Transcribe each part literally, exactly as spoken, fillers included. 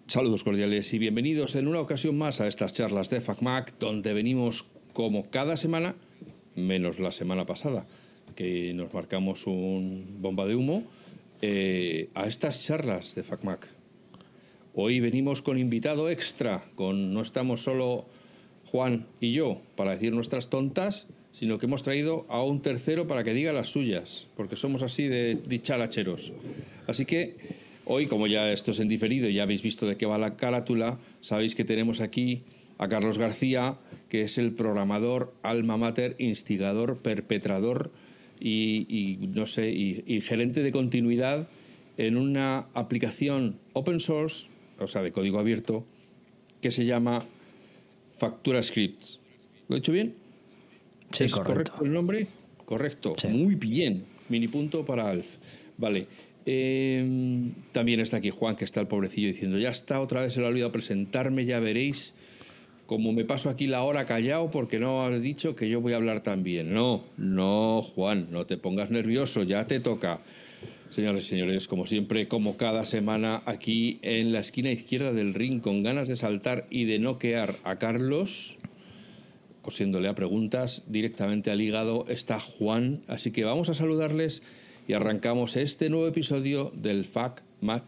Saludos cordiales y bienvenidos en una ocasión más a estas charlas de FacMac, donde venimos como cada semana, menos la semana pasada, que nos marcamos un bomba de humo, eh, a estas charlas de FacMac. Hoy venimos con invitado extra, con no estamos solo Juan y yo para decir nuestras tontas, sino que hemos traído a un tercero para que diga las suyas, porque somos así de dicharacheros. Así que hoy, como ya esto es en diferido y ya habéis visto de qué va la carátula, sabéis que tenemos aquí a Carlos García, que es el programador, alma mater, instigador, perpetrador y, y no sé, y, y gerente de continuidad en una aplicación open source, o sea, de código abierto, que se llama Factura Scripts. ¿Lo he dicho bien? Sí, ¿Es correcto. correcto el nombre? Correcto. Sí. Muy bien. Mini punto para Alf. Vale. Eh, también está aquí Juan, que está el pobrecillo diciendo, ya está, otra vez se le ha olvidado presentarme, ya veréis como me paso aquí la hora callado porque no has dicho que yo voy a hablar también. No, no, Juan, no te pongas nervioso, ya te toca. Señores y señores, como siempre, como cada semana, aquí en la esquina izquierda del ring, con ganas de saltar y de noquear a Carlos, cosiéndole a preguntas directamente al hígado, está Juan. Así que vamos a saludarles y arrancamos este nuevo episodio del FacMac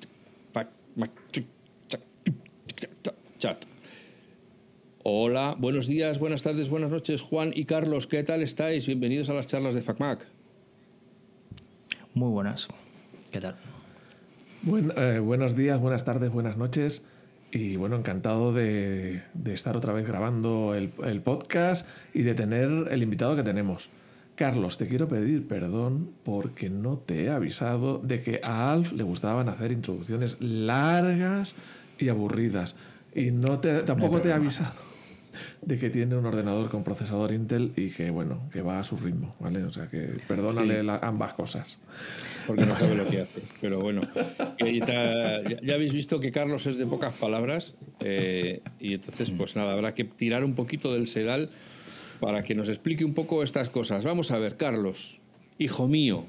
Chat. Hola, buenos días, buenas tardes, buenas noches, Juan y Carlos, ¿qué tal estáis? Bienvenidos a las charlas de FacMac. Muy buenas. ¿Qué tal? Buen, eh, buenos días, buenas tardes, buenas noches. Y bueno, encantado de, de estar otra vez grabando el, el podcast y de tener el invitado que tenemos. Carlos, te quiero pedir perdón porque no te he avisado de que a Alf le gustaban hacer introducciones largas y aburridas. Y no te, tampoco no te he avisado de que tiene un ordenador con procesador Intel y que, bueno, que va a su ritmo, ¿vale? O sea que perdónale sí. la, ambas cosas. Porque no sabe lo que hace. Pero bueno, ya, ya habéis visto que Carlos es de pocas palabras eh, y entonces, pues nada, habrá que tirar un poquito del sedal para que nos explique un poco estas cosas. Vamos a ver, Carlos, hijo mío,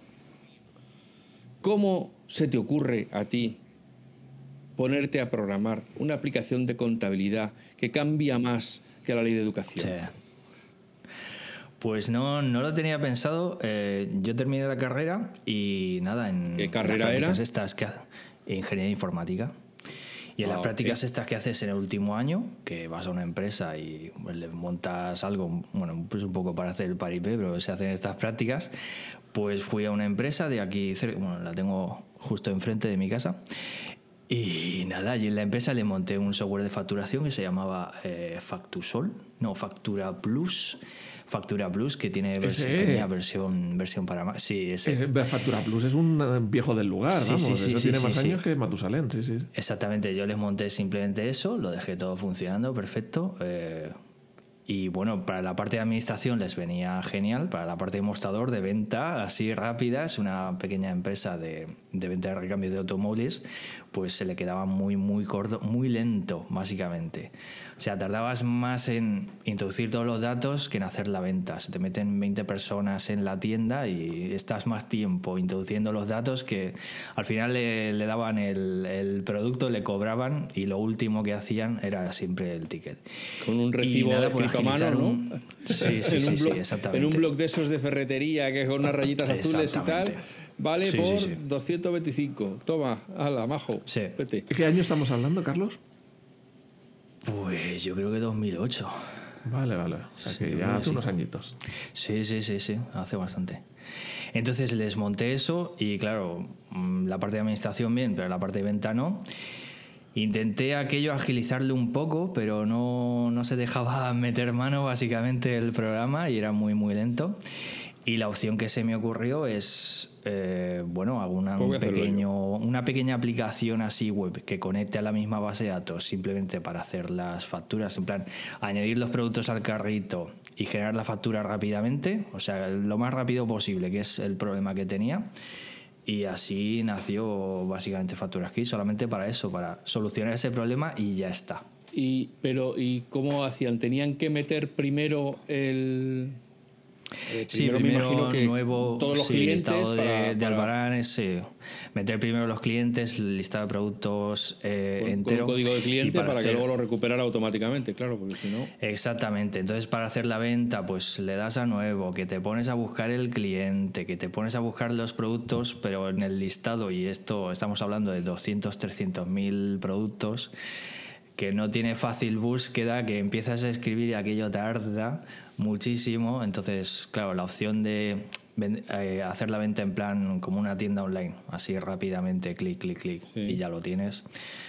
¿cómo se te ocurre a ti ponerte a programar una aplicación de contabilidad que cambia más que la ley de educación? Sí. Pues no, no lo tenía pensado. Eh, yo terminé la carrera y nada, en ¿Qué carrera las prácticas era? Estas que ingeniería informática. Y en ah, las prácticas okay. estas que haces en el último año, que vas a una empresa y pues, le montas algo, bueno, pues un poco para hacer el paripé, pero se hacen estas prácticas, pues fui a una empresa de aquí, bueno, la tengo justo enfrente de mi casa. Y nada, allí en la empresa le monté un software de facturación que se llamaba eh, Factusol, no, Factura Plus. Factura Plus, que tiene vers- tenía versión, versión para Mac. Sí, ese. ese. Factura Plus es un viejo del lugar, sí, vamos. Sí, sí, eso sí, tiene sí, más sí. años que Matusalén, sí, sí. Exactamente, yo les monté simplemente eso, lo dejé todo funcionando, perfecto. Eh, y bueno, para la parte de administración les venía genial, para la parte de mostrador, de venta, así rápida, es una pequeña empresa de, de venta de recambio de automóviles, pues se le quedaba muy, muy corto, muy lento, básicamente. O sea, tardabas más en introducir todos los datos que en hacer la venta. Se te meten veinte personas en la tienda y estás más tiempo introduciendo los datos que al final le, le daban el, el producto, le cobraban y lo último que hacían era siempre el ticket. Con un recibo nada, escrito a mano, ¿no? Un... Sí, sí, en, sí, un sí, blog, exactamente. en un blog de esos de ferretería que con unas rayitas azules y tal, vale sí, por sí, sí. doscientos veinticinco. Toma, ala, majo. Sí. Vete. ¿Qué año estamos hablando, Carlos? Pues yo creo que dos mil ocho. Vale, vale. O sea que sí, ya hace sí. unos añitos. Sí, sí, sí, sí, hace bastante. Entonces les monté eso y claro, la parte de administración bien, pero la parte de venta no. Intenté aquello agilizarle un poco, pero no, no se dejaba meter mano básicamente el programa y era muy, muy lento. Y la opción que se me ocurrió es, eh, bueno, alguna, un pequeño, una pequeña aplicación así web que conecte a la misma base de datos simplemente para hacer las facturas, en plan, añadir los productos al carrito y generar la factura rápidamente, o sea, lo más rápido posible, que es el problema que tenía. Y así nació básicamente FacturaScript, solamente para eso, para solucionar ese problema y ya está. Y, pero, ¿y cómo hacían? ¿Tenían que meter primero el... Eh, Sí, primero, primero me imagino que nuevo todos los sí, clientes listado de, para, de para- albaranes, sí. Meter primero los clientes, listado de productos eh, con, con entero. un código de y cliente para, hacer- que luego lo recuperara automáticamente, claro, porque si no... Exactamente, entonces para hacer la venta pues le das a nuevo, que te pones a buscar el cliente, que te pones a buscar los productos, pero en el listado, y esto estamos hablando de doscientos, trescientos mil productos, que no tiene fácil búsqueda, que empiezas a escribir y aquello tarda muchísimo, entonces claro, la opción de ven- eh, hacer la venta en plan como una tienda online, así rápidamente, clic, clic, clic, Sí. y ya lo tienes.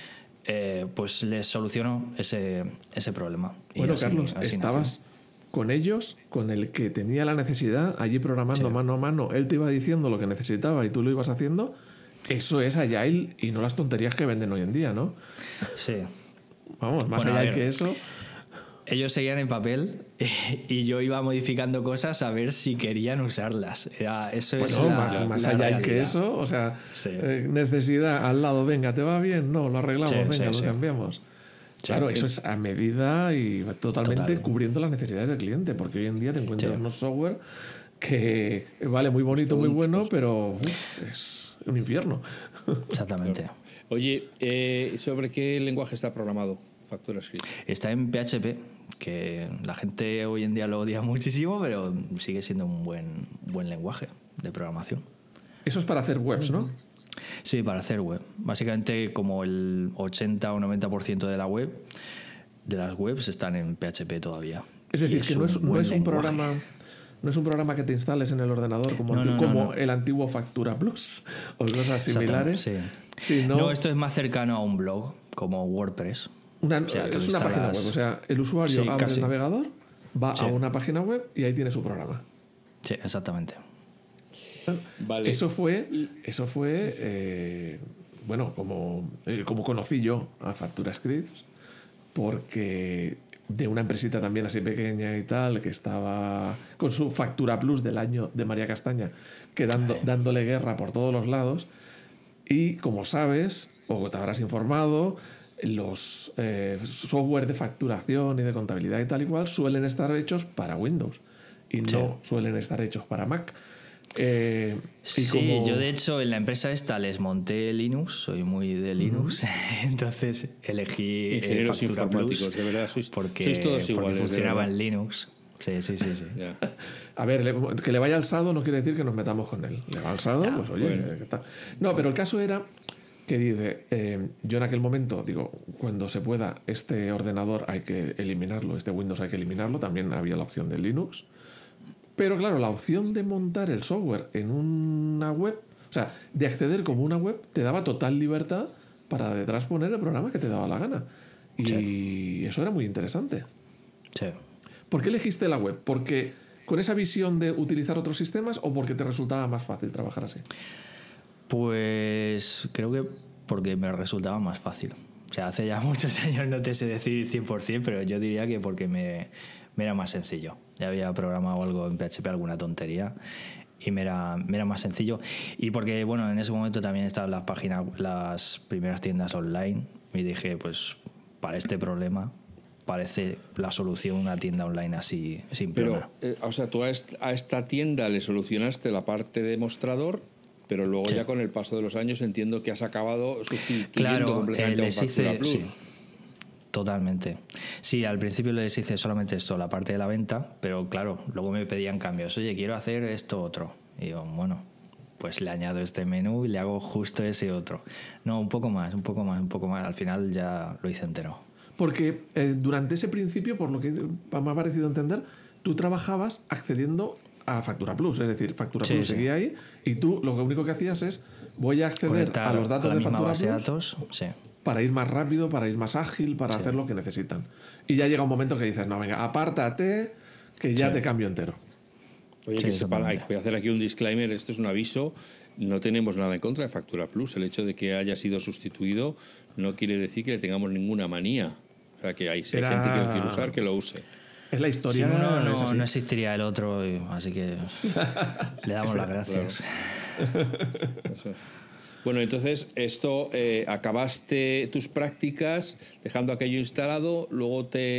Eh, pues les solucionó ese, ese problema. Y Bueno, así- Carlos, así estabas con ellos, con el que tenía la necesidad, allí programando Sí. mano a mano, él te iba diciendo lo que necesitaba y tú lo ibas haciendo. Eso es Agile y no las tonterías que venden hoy en día, ¿no? nació. Sí. Vamos, más Bueno, a Agile ver. que eso. Ellos seguían en papel y yo iba modificando cosas a ver si querían usarlas. Era, eso es Bueno, la, más, más la Agile realidad. que eso, o sea, Sí. eh, necesidad al lado, venga, ¿te va bien? No, lo arreglamos, Sí, venga, sí, lo sí. cambiamos. Claro, eso es a medida y totalmente Total. cubriendo las necesidades del cliente, porque hoy en día te encuentras Sí. unos software que vale muy bonito, muy un- bueno, pero uf, es un infierno. Exactamente. Oye, eh, ¿sobre qué lenguaje está programado FacturaScript? Está en P H P, que la gente hoy en día lo odia muchísimo, pero sigue siendo un buen, buen lenguaje de programación. Eso es para hacer webs, ¿no? Sí, para hacer web. Básicamente como el ochenta o noventa por ciento de la web, de las webs están en P H P todavía. Es Y decir, que no es, no buen es un lenguaje. programa. No es un programa que te instales en el ordenador como, No, anti- no, no, como no. el antiguo Factura Plus o cosas Exactamente, similares. sí. Sino No, esto es más cercano a un blog, como WordPress. una, o sea, que es lo una página instalas- web. O sea, el usuario Sí, abre casi. el navegador, va Sí. a una página web y ahí tiene su programa. Sí, exactamente. Vale. Eso fue, eso fue eh, bueno, como, eh, como conocí yo a FacturaScript, porque de una empresita también así pequeña y tal, que estaba con su Factura Plus del año de María Castaña, que dando, dándole guerra por todos los lados. Y como sabes, o te habrás informado, los eh, software de facturación y de contabilidad y tal y cual suelen estar hechos para Windows y no Sí. suelen estar hechos para Mac. Eh, y Sí, como- yo de hecho en la empresa esta les monté Linux, soy muy de Linux, entonces elegí eh, Ingenieros Factura informáticos, Plus de verdad, sois, porque, sois todos porque iguales. de funcionaba verdad. en Linux. Sí, sí, sí, sí. Ya. A ver, le- que le vaya al SADO no quiere decir que nos metamos con él. Le va al SADO, Ya, pues oye, bueno. ¿qué tal? No, pero el caso era que dice, eh, yo en aquel momento, digo, cuando se pueda, este ordenador hay que eliminarlo, este Windows hay que eliminarlo, también había la opción de Linux. Pero claro, la opción de montar el software en una web, o sea, de acceder como una web, te daba total libertad para detrás poner el programa que te daba la gana. Y Sí. eso era muy interesante. Sí. ¿Por qué elegiste la web? ¿Porque con esa visión de utilizar otros sistemas o porque te resultaba más fácil trabajar así? Pues creo que porque me resultaba más fácil. O sea, hace ya muchos años no te sé decir cien por ciento, pero yo diría que porque me, me era más sencillo. Ya había programado algo en P H P, alguna tontería, y me era, me era más sencillo. Y porque, bueno, en ese momento también estaban las páginas, las primeras tiendas online, y dije, pues para este problema parece la solución una tienda online así simple. Pero, eh, o sea, tú a, est- a esta tienda le solucionaste la parte de mostrador, pero luego Sí. ya con el paso de los años entiendo que has acabado sustituyendo Claro, eh, completamente a un les Factura hice, Plus. sí, totalmente. Sí, al principio les hice solamente esto, la parte de la venta, pero claro, luego me pedían cambios. Oye, quiero hacer esto otro. Y yo, bueno, pues le añado este menú y le hago justo ese otro. No, un poco más, un poco más, un poco más. Al final ya lo hice entero. Porque eh, durante ese principio, por lo que me ha parecido entender, tú trabajabas accediendo a Factura Plus. Es decir, Factura Sí, Plus sí. seguía ahí y tú lo único que hacías es voy a acceder Conectar a los datos la de misma Factura base de Plus datos, sí. para ir más rápido, para ir más ágil, para hacer lo que necesitan. Y ya llega un momento que dices, no, venga, apártate, que ya Sí. te cambio entero. Oye, Sí, que sepan, hay- exactamente. voy a hacer aquí un disclaimer, esto es un aviso, no tenemos nada en contra de Factura Plus, el hecho de que haya sido sustituido no quiere decir que le tengamos ninguna manía. O sea, que hay, si hay Era- gente que lo quiere usar, que lo use. Es la Sin historia. uno es no, así. no existiría el otro, y- así que le damos las gracias. Eso. Bueno, entonces esto, eh, acabaste tus prácticas dejando aquello instalado, luego te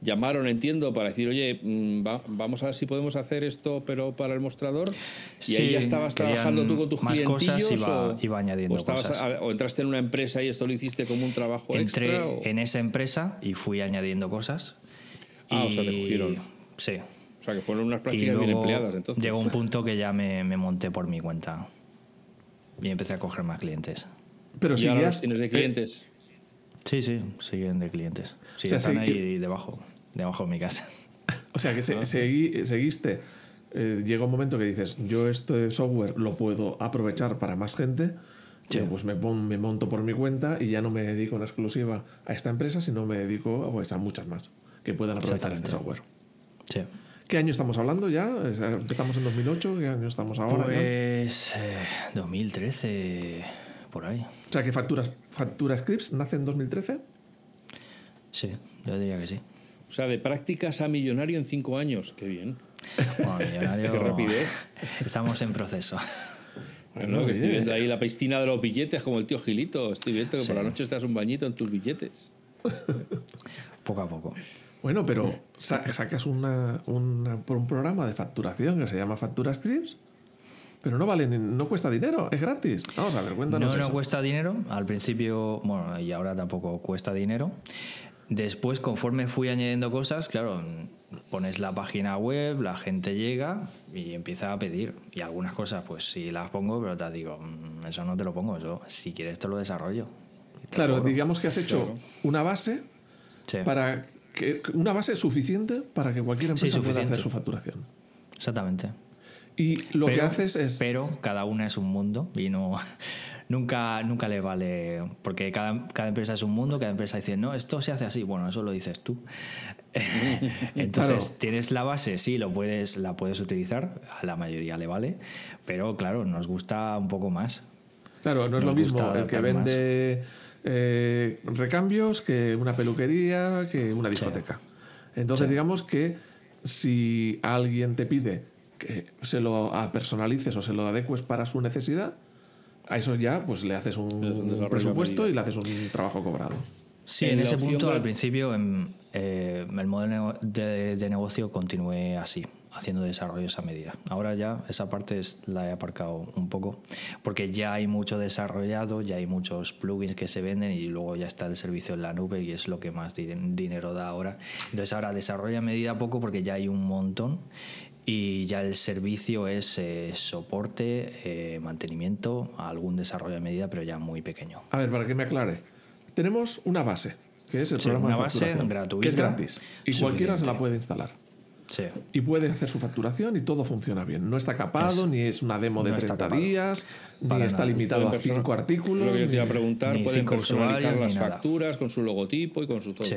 llamaron, entiendo, para decir, oye, va, vamos a ver si podemos hacer esto, pero para el mostrador. Y Sí, ahí ya estabas trabajando tú con tus más clientillos. cosas, iba, o, iba añadiendo o, estabas cosas. A, o entraste en una empresa y esto lo hiciste como un trabajo Entré extra. O... en esa empresa y fui añadiendo cosas. Ah, y... o sea, te cogieron. Sí. O sea, que fueron unas Y prácticas bien luego empleadas, entonces. llegó un punto que ya me, me monté por mi cuenta y empecé a coger más clientes. Pero ¿Y si ahora ya los tienes de clientes? Sí, sí, siguen de clientes. Sí, O sea, están sí, ahí debajo, debajo de mi casa. O sea, que se- Ah. segui- seguiste. Eh, llega un momento que dices, yo este software lo puedo aprovechar para más gente. Sí. Yo, pues me, pon- me monto por mi cuenta y ya no me dedico en exclusiva a esta empresa, sino me dedico pues, a muchas más que puedan aprovechar este software. Sí. ¿Qué año estamos hablando ya? O sea, ¿empezamos en dos mil ocho? ¿Qué año estamos ahora? ya? Pues eh, dos mil trece, por ahí. O sea, que Facturas, Factura Scripts nace en dos mil trece. Sí, yo diría que sí. O sea, de prácticas a millonario en cinco años. Qué bien. Bueno, millonario, Qué rapidez. Estamos en proceso. Bueno, que oye. estoy viendo ahí la piscina de los billetes como el tío Gilito. Estoy viendo que Sí. por la noche te das un bañito en tus billetes. Poco a poco. Bueno, pero sa- sacas una, una- por un programa de facturación que se llama Factura Scripts, pero no vale, ni- no cuesta dinero, es gratis. Vamos a ver, cuéntanos No, no eso. cuesta dinero. Al principio, bueno, y ahora tampoco cuesta dinero. Después, conforme fui añadiendo cosas, claro, pones la página web, la gente llega y empieza a pedir. Y algunas cosas, pues sí las pongo, pero te digo, "Mm, eso no te lo pongo, eso si quieres te lo desarrollo". Y te Claro, cobro. digamos que has hecho Claro. una base Sí, para que una base suficiente para que cualquier Sí, empresa pueda suficiente. hacer su facturación. exactamente. Y lo que Pero- haces es Pero cada una es un mundo y no nunca, nunca le vale. Porque cada, cada empresa es un mundo, cada empresa dice, no, esto se hace así. Bueno, eso lo dices tú. Entonces, Claro. tienes la base, sí, lo puedes, la puedes utilizar, a la mayoría le vale, pero claro, nos gusta un poco más. Claro, no es Nos lo mismo gusta el que adaptar más. vende eh, recambios que una peluquería, que una discoteca. Entonces, Sí. digamos que si alguien te pide que se lo personalices o se lo adecues para su necesidad, a eso ya pues le haces un, Es un desarrollo a presupuesto medida. y le haces un trabajo cobrado. Sí, En en la ese opción punto gra- al principio em, eh, el modelo de, de negocio continué así, haciendo desarrollos a medida. Ahora ya esa parte es- la he aparcado un poco porque ya hay mucho desarrollado, ya hay muchos plugins que se venden y luego ya está el servicio en la nube y es lo que más di- dinero da ahora. Entonces ahora desarrollo a medida poco porque ya hay un montón y ya el servicio es eh, soporte, eh, mantenimiento, algún desarrollo a medida pero ya muy pequeño. A ver, para que me aclare. Tenemos una base, que es el Sí, programa una de base facturación, gratuita, que es gratis. Y cualquiera se la suficiente. puede instalar. Sí. Y puede hacer su facturación y todo funciona bien. No está capado, Eso. ni es una demo de No está treinta capado. días, ni Para está nada. limitado a Pueden persona- cinco artículos. Lo que yo te iba a ni- preguntar, ni pueden cinco personalizar usuarios, las ni nada. facturas con su logotipo y con su todo. Sí.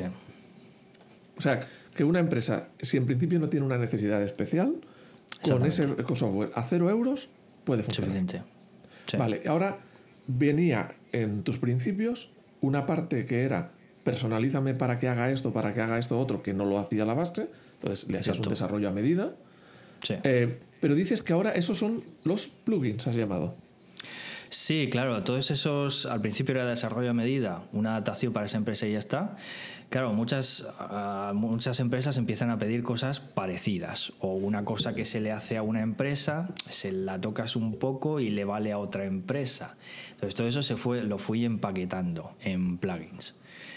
O sea, que una empresa, si en principio no tiene una necesidad especial, con ese software a cero euros puede funcionar. Suficiente. Sí. Vale, ahora venía en tus principios una parte que era personalízame para que haga esto, para que haga esto otro, que no lo hacía la base, entonces le hacías un Exacto. desarrollo a medida. Sí. Eh, pero dices que ahora esos son los plugins, has llamado. Sí, claro, todos esos, al principio era desarrollo a medida, una adaptación para esa empresa y ya está. Claro, muchas, ah, muchas empresas empiezan a pedir cosas parecidas o una cosa que se le hace a una empresa, se la tocas un poco y le vale a otra empresa. Entonces todo eso se fue, lo fui empaquetando en plugins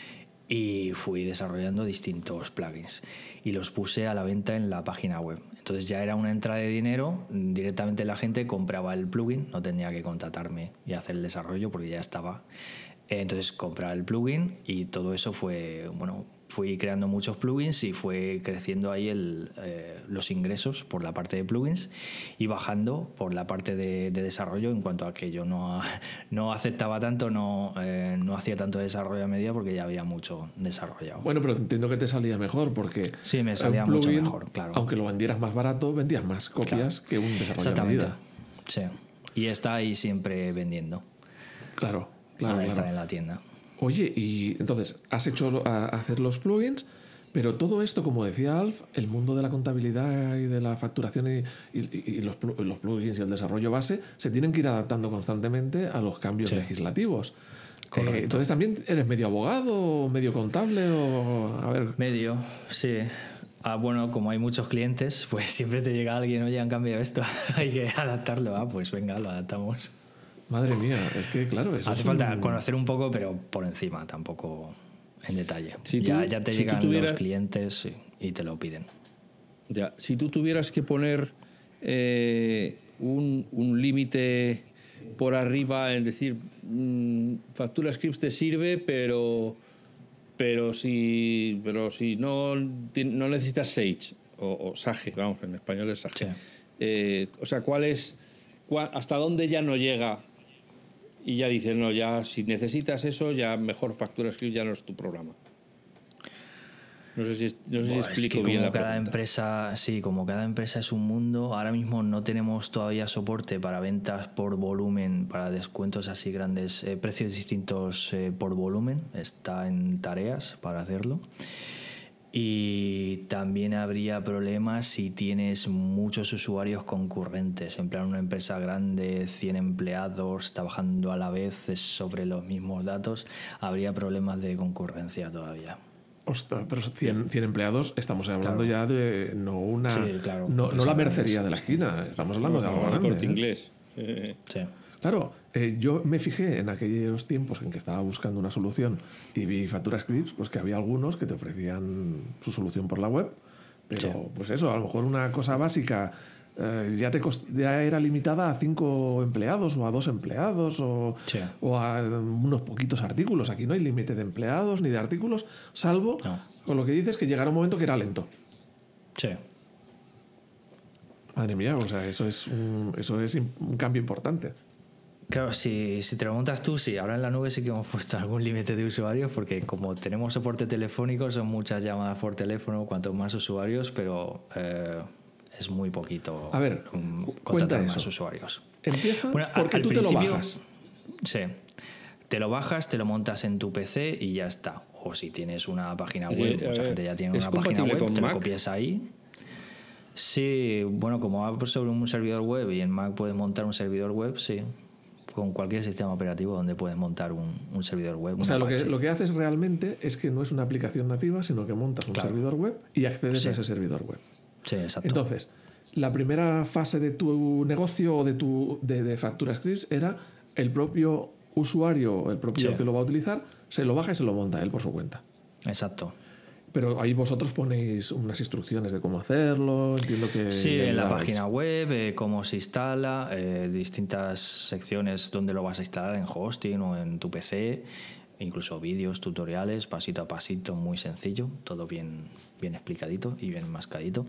y fui desarrollando distintos plugins y los puse a la venta en la página web. Entonces ya era una entrada de dinero, directamente la gente compraba el plugin, no tenía que contratarme y hacer el desarrollo porque ya estaba. Entonces compraba el plugin y todo eso fue, bueno, fui creando muchos plugins y fue creciendo ahí el, eh, los ingresos por la parte de plugins y bajando por la parte de, de desarrollo en cuanto a que yo no, no aceptaba tanto, no, eh, no hacía tanto desarrollo a medida porque ya había mucho desarrollado. Bueno, pero entiendo que te salía mejor porque Sí, me un salía mucho plugin, mejor, claro. aunque lo vendieras más barato, vendías más copias que un desarrollo a Exactamente. medida. Sí. Y está ahí siempre vendiendo. Claro, claro, Ahora está claro. en la tienda. Oye, y entonces has hecho lo- a- hacer los plugins, pero todo esto, como decía Alf, el mundo de la contabilidad y de la facturación y, y- y los, plu- los plugins y el desarrollo base se tienen que ir adaptando constantemente a los cambios Sí. legislativos. Eh, entonces, ¿también eres medio abogado, medio contable o...? A ver... Medio, sí. Ah, bueno, como hay muchos clientes, pues siempre te llega alguien, oye, han cambiado esto, hay que adaptarlo. Ah, pues venga, lo adaptamos. Madre mía, es que claro, eso Hace es falta un... conocer un poco, pero por encima, tampoco en detalle. Si tú- ya, ya te si tú llegan tuvieras- los clientes y, y te lo piden. Ya, si tú tuvieras que poner eh, un, un límite por arriba, es decir, mmm, Factura Scripts te sirve, pero pero si pero si no, ti- no necesitas Sage o, o Sage, vamos, en español es Sage. Sí. Eh, o sea, ¿cuál es cuál- hasta dónde ya no llega? Y ya dices, no, ya si necesitas eso, ya mejor Factura Script ya no es tu programa. No sé si, no sé si Buah, es explico que bien como la cada pregunta. empresa, sí, como cada empresa es un mundo, ahora mismo no tenemos todavía soporte para ventas por volumen, para descuentos así grandes, eh, precios distintos eh, por volumen, está en tareas para hacerlo. Y también habría problemas si tienes muchos usuarios concurrentes, en plan una empresa grande, cien empleados trabajando a la vez sobre los mismos datos, habría problemas de concurrencia todavía. Ostras, pero cien, cien empleados, estamos hablando ya de no una Sí, claro, no, no empresa la grande, mercería sí. de la esquina, estamos hablando de algo Como el grande. Corte ¿eh? Inglés. Eh, Sí. Claro, eh, yo me fijé en aquellos tiempos en que estaba buscando una solución y vi Factura Scripts, pues que había algunos que te ofrecían su solución por la web, pero Sí. pues eso, a lo mejor una cosa básica eh, ya, te cost- ya era limitada a cinco empleados o a dos empleados o, Sí. o a unos poquitos artículos. Aquí no hay límite de empleados ni de artículos, salvo No. con lo que dices que llegará un momento que era lento. Sí. Madre mía, o sea, eso es un, eso es im- un cambio importante. Claro, si, si te lo montas tú, sí. Ahora en la nube sí que hemos puesto algún límite de usuarios porque como tenemos soporte telefónico, son muchas llamadas por teléfono, cuanto más usuarios, pero eh, es muy poquito A ver, um, cu- cuenta contratar más eso. usuarios. Empieza Bueno, a- porque al tú te lo principio- bajas. Sí. Te lo bajas, te lo montas en tu P C y ya está. O si tienes una página Oye, web, a mucha ver, gente ya tiene ¿es una página compatible web, con te Mac? lo copias ahí. Sí, bueno, como va sobre un servidor web y en Mac puedes montar un servidor web, sí. Con cualquier sistema operativo donde puedes montar un, un servidor web. O sea, un lo que, Apache. lo que haces realmente es que no es una aplicación nativa, sino que montas un Claro. servidor web y accedes Sí. a ese servidor web. Sí, exacto. Entonces, la primera fase de tu negocio o de tu de, de Factura Scripts era el propio usuario, el propio Sí. que lo va a utilizar, se lo baja y se lo monta él por su cuenta. Exacto. Pero ahí vosotros ponéis unas instrucciones de cómo hacerlo, entiendo que... Sí, le en la ayudabais. página web, eh, cómo se instala, eh, distintas secciones donde lo vas a instalar en hosting o en tu P C, incluso vídeos, tutoriales, pasito a pasito, muy sencillo, todo bien, bien explicadito y bien mascadito.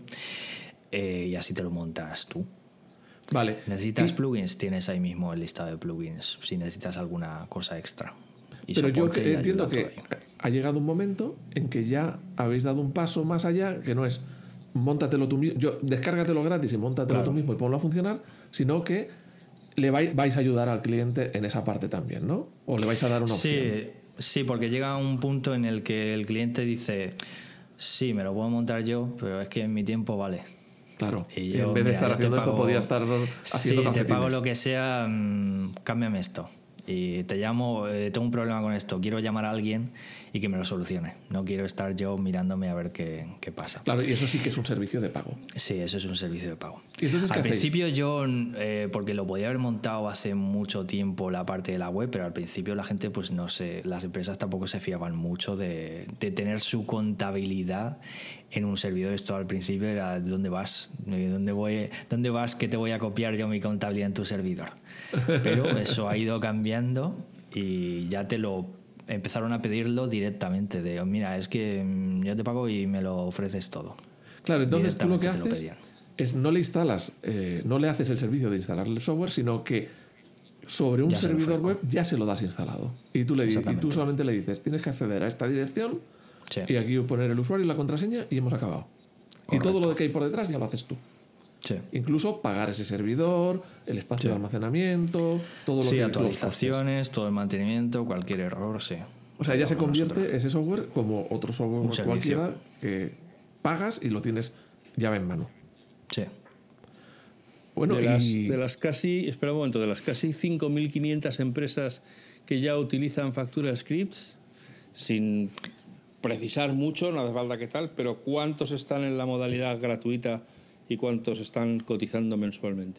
Eh, y así te lo montas tú. Vale. ¿Necesitas Y- plugins? Tienes ahí mismo el listado de plugins, si necesitas alguna cosa extra. Y Pero yo soporte que- y entiendo ayuda que todo ahí. ha llegado un momento en que ya habéis dado un paso más allá, que no es móntatelo tú mismo, yo, descárgatelo gratis y móntatelo Claro. tú mismo y ponlo a funcionar, sino que le vai- vais a ayudar al cliente en esa parte también, ¿no? O le vais a dar una opción. Sí, sí, porque llega un punto en el que el cliente dice, sí, me lo puedo montar yo, pero es que en mi tiempo vale. Claro. Y Y yo, en vez de mira, estar yo te haciendo esto, pago- podía estar haciendo Sí, te calcetines. pago lo que sea, mm, cámbiame esto. Y te llamo, eh, tengo un problema con esto, quiero llamar a alguien y que me lo solucione. No quiero estar yo mirándome a ver qué, qué pasa. Claro, y eso sí que es un servicio de pago. Sí, eso es un servicio de pago. ¿Y entonces qué Al hacéis? principio yo, eh, porque lo podía haber montado hace mucho tiempo la parte de la web, pero al principio la gente, pues no sé, las empresas tampoco se fiaban mucho de, de tener su contabilidad en un servidor. Esto al principio era ¿dónde vas? ¿Dónde voy? ¿Dónde vas que te voy a copiar yo mi contabilidad en tu servidor? Pero eso ha ido cambiando y ya te lo empezaron a pedirlo directamente de mira, es que mm, yo te pago y me lo ofreces todo. Claro, entonces tú lo que Directamente te lo haces pedían. es no le instalas, eh, no le haces el servicio de instalar el software, sino que sobre un Ya se lo servidor ofrezco. web ya se lo das instalado. Y tú, le, di- y tú Exactamente. solamente le dices, tienes que acceder a esta dirección Sí. y aquí poner el usuario y la contraseña y hemos acabado. Y todo lo que hay por detrás ya lo haces tú. Sí. Incluso pagar ese servidor, el espacio Sí. de almacenamiento, todo lo Sí, que los costes. actualizaciones, todo el mantenimiento, cualquier error, sí. O sea, ya se Lo hacemos convierte nosotros. ese software como otro software Un servicio. cualquiera que pagas y lo tienes llave en mano. Sí. Bueno, de, las, y... de las casi, espera un momento, de las casi cinco mil quinientas empresas que ya utilizan Factura Scripts, sin precisar mucho, no hace falta que tal, pero ¿cuántos están en la modalidad gratuita y cuántos están cotizando mensualmente?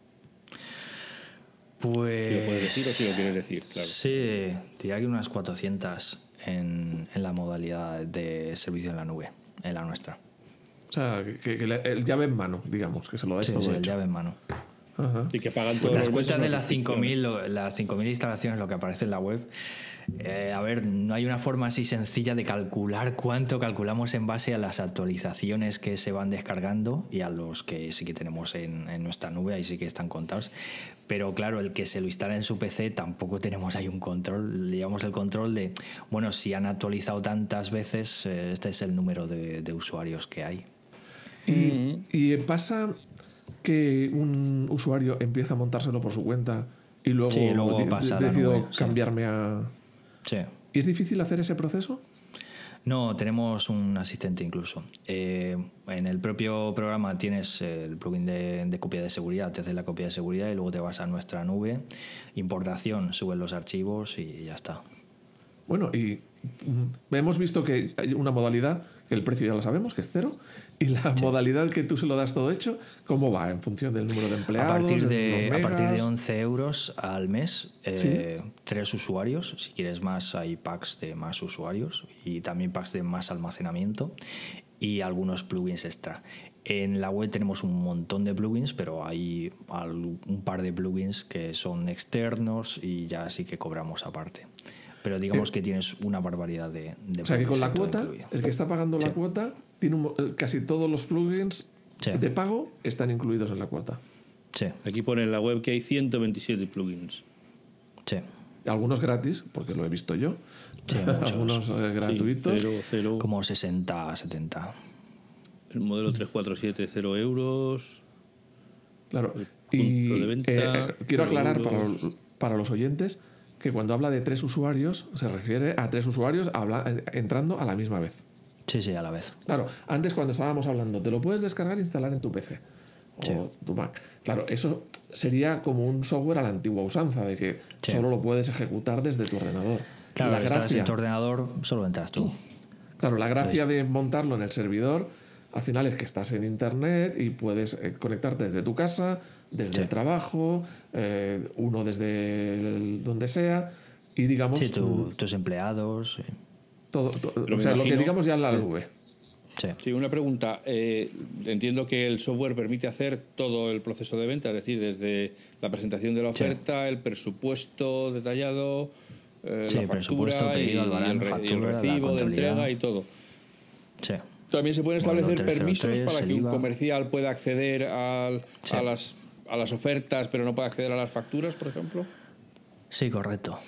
Pues... Si lo puedes decir o si lo quieres decir, claro. Sí, diría que unas cuatrocientas en, en la modalidad de servicio en la nube, en la nuestra. O sea, que, que el llave en mano, digamos, que se lo dais Sí, todo sí, el hecho. llave en mano. Ajá. Y que pagan todos Las los meses cuentas de una las cinco mil, suscripción. lo- las cinco mil instalaciones, lo que aparece en la web, eh, a ver, no hay una forma así sencilla de calcular cuánto calculamos en base a las actualizaciones que se van descargando y a los que sí que tenemos en, en nuestra nube, ahí sí que están contados. Pero claro, el que se lo instala en su P C tampoco tenemos ahí un control, llevamos el control de, bueno, si han actualizado tantas veces, eh, este es el número de, de usuarios que hay. Y, y pasa que un usuario empieza a montárselo por su cuenta y luego, Sí, luego de- pasa a la decido nube, sí. cambiarme a... Sí. ¿Y es difícil hacer ese proceso? No, tenemos un asistente incluso. Eh, en el propio programa tienes el plugin de, de copia de seguridad, te haces la copia de seguridad y luego te vas a nuestra nube, importación, subes los archivos y ya está. Bueno, y mm, hemos visto que hay una modalidad, que el precio ya lo sabemos, que es cero, y la modalidad que tú se lo das todo hecho, ¿cómo va? En función del número de A empleados, partir los de, a megas. partir de once euros al mes, eh, tres usuarios. Si quieres más, hay packs de más usuarios y también packs de más almacenamiento y algunos plugins extra. En la web tenemos un montón de plugins, pero hay al- un par de plugins que son externos y ya sí que cobramos aparte. Pero digamos Eh, que tienes una barbaridad de, de O sea que con plugins la en todo cuota, incluido. el que está pagando la Sí. cuota, tiene un mo- eh, casi todos los plugins Sí. de pago están incluidos en la cuota. Sí, Aquí pone en la web que hay ciento veintisiete plugins. sí. Algunos gratis, porque lo he visto yo. Sí, muchos. Algunos eh, gratuitos. Sí, cero, cero. Como sesenta, setenta. El modelo tres cuatro siete, cero euros. Claro. punto Y de venta, eh, eh, quiero cero aclarar para, euros. para los oyentes que cuando habla de tres usuarios, se refiere a tres usuarios habla- eh, entrando a la misma vez. Sí, sí, a la vez. Claro, antes cuando estábamos hablando, te lo puedes descargar e instalar en tu P C o Sí. tu Mac. Claro, eso sería como un software a la antigua usanza, de que Sí. solo lo puedes ejecutar desde tu ordenador. Claro, la estás gracia, en tu ordenador, solo entras tú. claro, la gracia de montarlo en el servidor al final es que estás en internet y puedes eh, conectarte desde tu casa, desde Sí. el trabajo, eh, uno desde el- donde sea y digamos Sí, tu- mm, tus empleados. Sí. todo, todo- Pero o me sea, lo que imagino- digamos ya en la nube. Sí. Sí, una pregunta. Eh, entiendo que el software permite hacer todo el proceso de venta, es decir, desde la presentación de la Sí. oferta, el presupuesto detallado, eh, Sí, la presupuesto, factura y, pedido, albarán, y el, re- y el factura, la recibo de contabilidad. entrega y todo. Sí. También se pueden Modelo establecer trescientos permisos tres, para el que un IVA. comercial pueda acceder al- Sí. a, las, a las ofertas, pero no pueda acceder a las facturas, por ejemplo. Sí, correcto.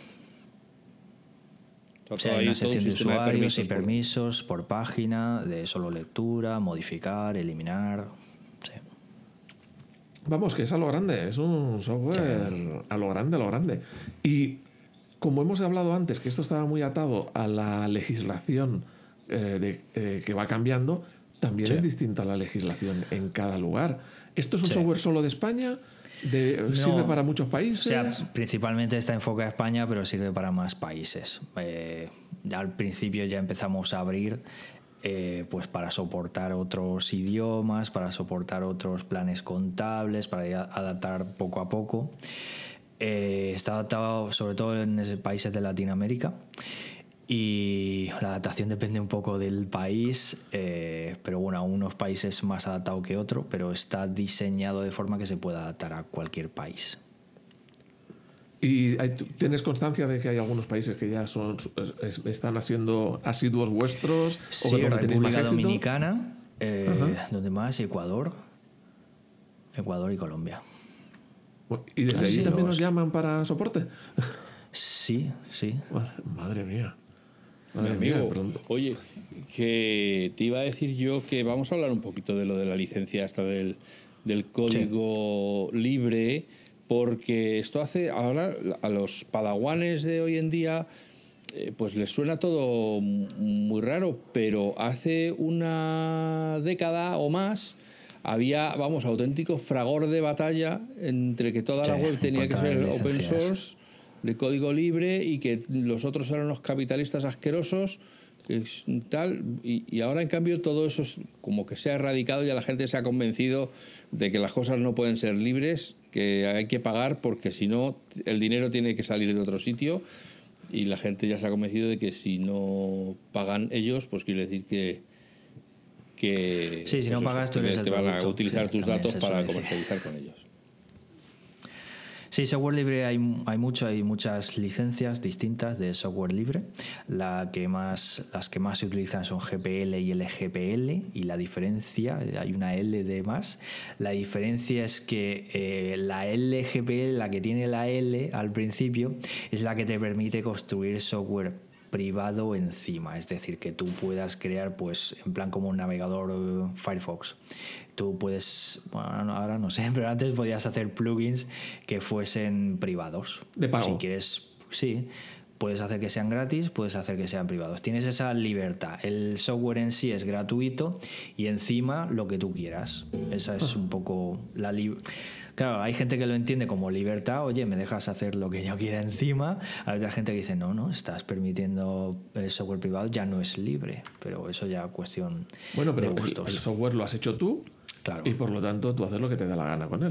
Está Sí, todo hay ahí, una todo un sección de sistema de usuarios y permisos, por- permisos por página, de solo lectura, modificar, eliminar. Sí. Vamos, que es a lo grande, es un software a lo grande, a lo grande. Y como hemos hablado antes, que esto estaba muy atado a la legislación eh, de, eh, que va cambiando, también Sí. es distinta la legislación en cada lugar. ¿Esto es un Sí. software solo de España? De, No. ¿Sirve para muchos países? O sea, principalmente está enfocado a España, pero sirve para más países. Eh, ya al principio ya empezamos a abrir eh, pues para soportar otros idiomas, para soportar otros planes contables, para ir a- adaptar poco a poco. Eh, está adaptado sobre todo en esos países de Latinoamérica y la adaptación depende un poco del país, eh, pero bueno, a unos países más adaptado que otro, pero está diseñado de forma que se pueda adaptar a cualquier país. ¿Y hay- tienes constancia de que hay algunos países que ya son es- están haciendo asiduos vuestros? ¿O Sí, que donde tenéis más República éxito? Dominicana, eh, Ajá. donde más, Ecuador, Ecuador y Colombia. ¿Y desde Así allí también los- nos llaman para soporte? Sí, sí. Madre, madre mía. Mi Madre mía, amigo, pronto. oye, que te iba a decir yo que vamos a hablar un poquito de lo de la licencia hasta del, del código libre, porque esto hace ahora a los padawanes de hoy en día eh, pues les suena todo muy raro, pero hace una década o más había, vamos, auténtico fragor de batalla entre que toda la Sí, web tenía que por ser tener open licencias. source de código libre y que los otros eran unos capitalistas asquerosos, que es tal, y, y ahora en cambio todo eso es como que se ha erradicado y a la gente se ha convencido de que las cosas no pueden ser libres, que hay que pagar porque si no el dinero tiene que salir de otro sitio, y la gente ya se ha convencido de que si no pagan ellos, pues quiere decir que que sí, si no pues pagas eso, tú eres te el van a producto. utilizar Sí, tus datos se para suele decir. comercializar con ellos. Sí, software libre hay, hay mucho, hay muchas licencias distintas de software libre. La que más, las que más se utilizan son G P L y L G P L, y la diferencia, hay una L de más, la diferencia es que eh, la L G P L, la que tiene la L al principio, es la que te permite construir software privado encima, es decir, que tú puedas crear, pues, en plan como un navegador uh, Firefox. Tú puedes, bueno, ahora no sé, pero antes podías hacer plugins que fuesen privados. De pago. Si quieres, sí, puedes hacer que sean gratis, puedes hacer que sean privados. Tienes esa libertad. El software en sí es gratuito y encima lo que tú quieras. Esa es un poco la libertad. Claro, hay gente que lo entiende como libertad, oye, me dejas hacer lo que yo quiera encima. Hay otra gente que dice, no, no, estás permitiendo el software privado, ya no es libre. Pero eso ya es cuestión Bueno, pero de el, gustos. el software lo has hecho tú, Claro. y por lo tanto tú haces lo que te da la gana con él.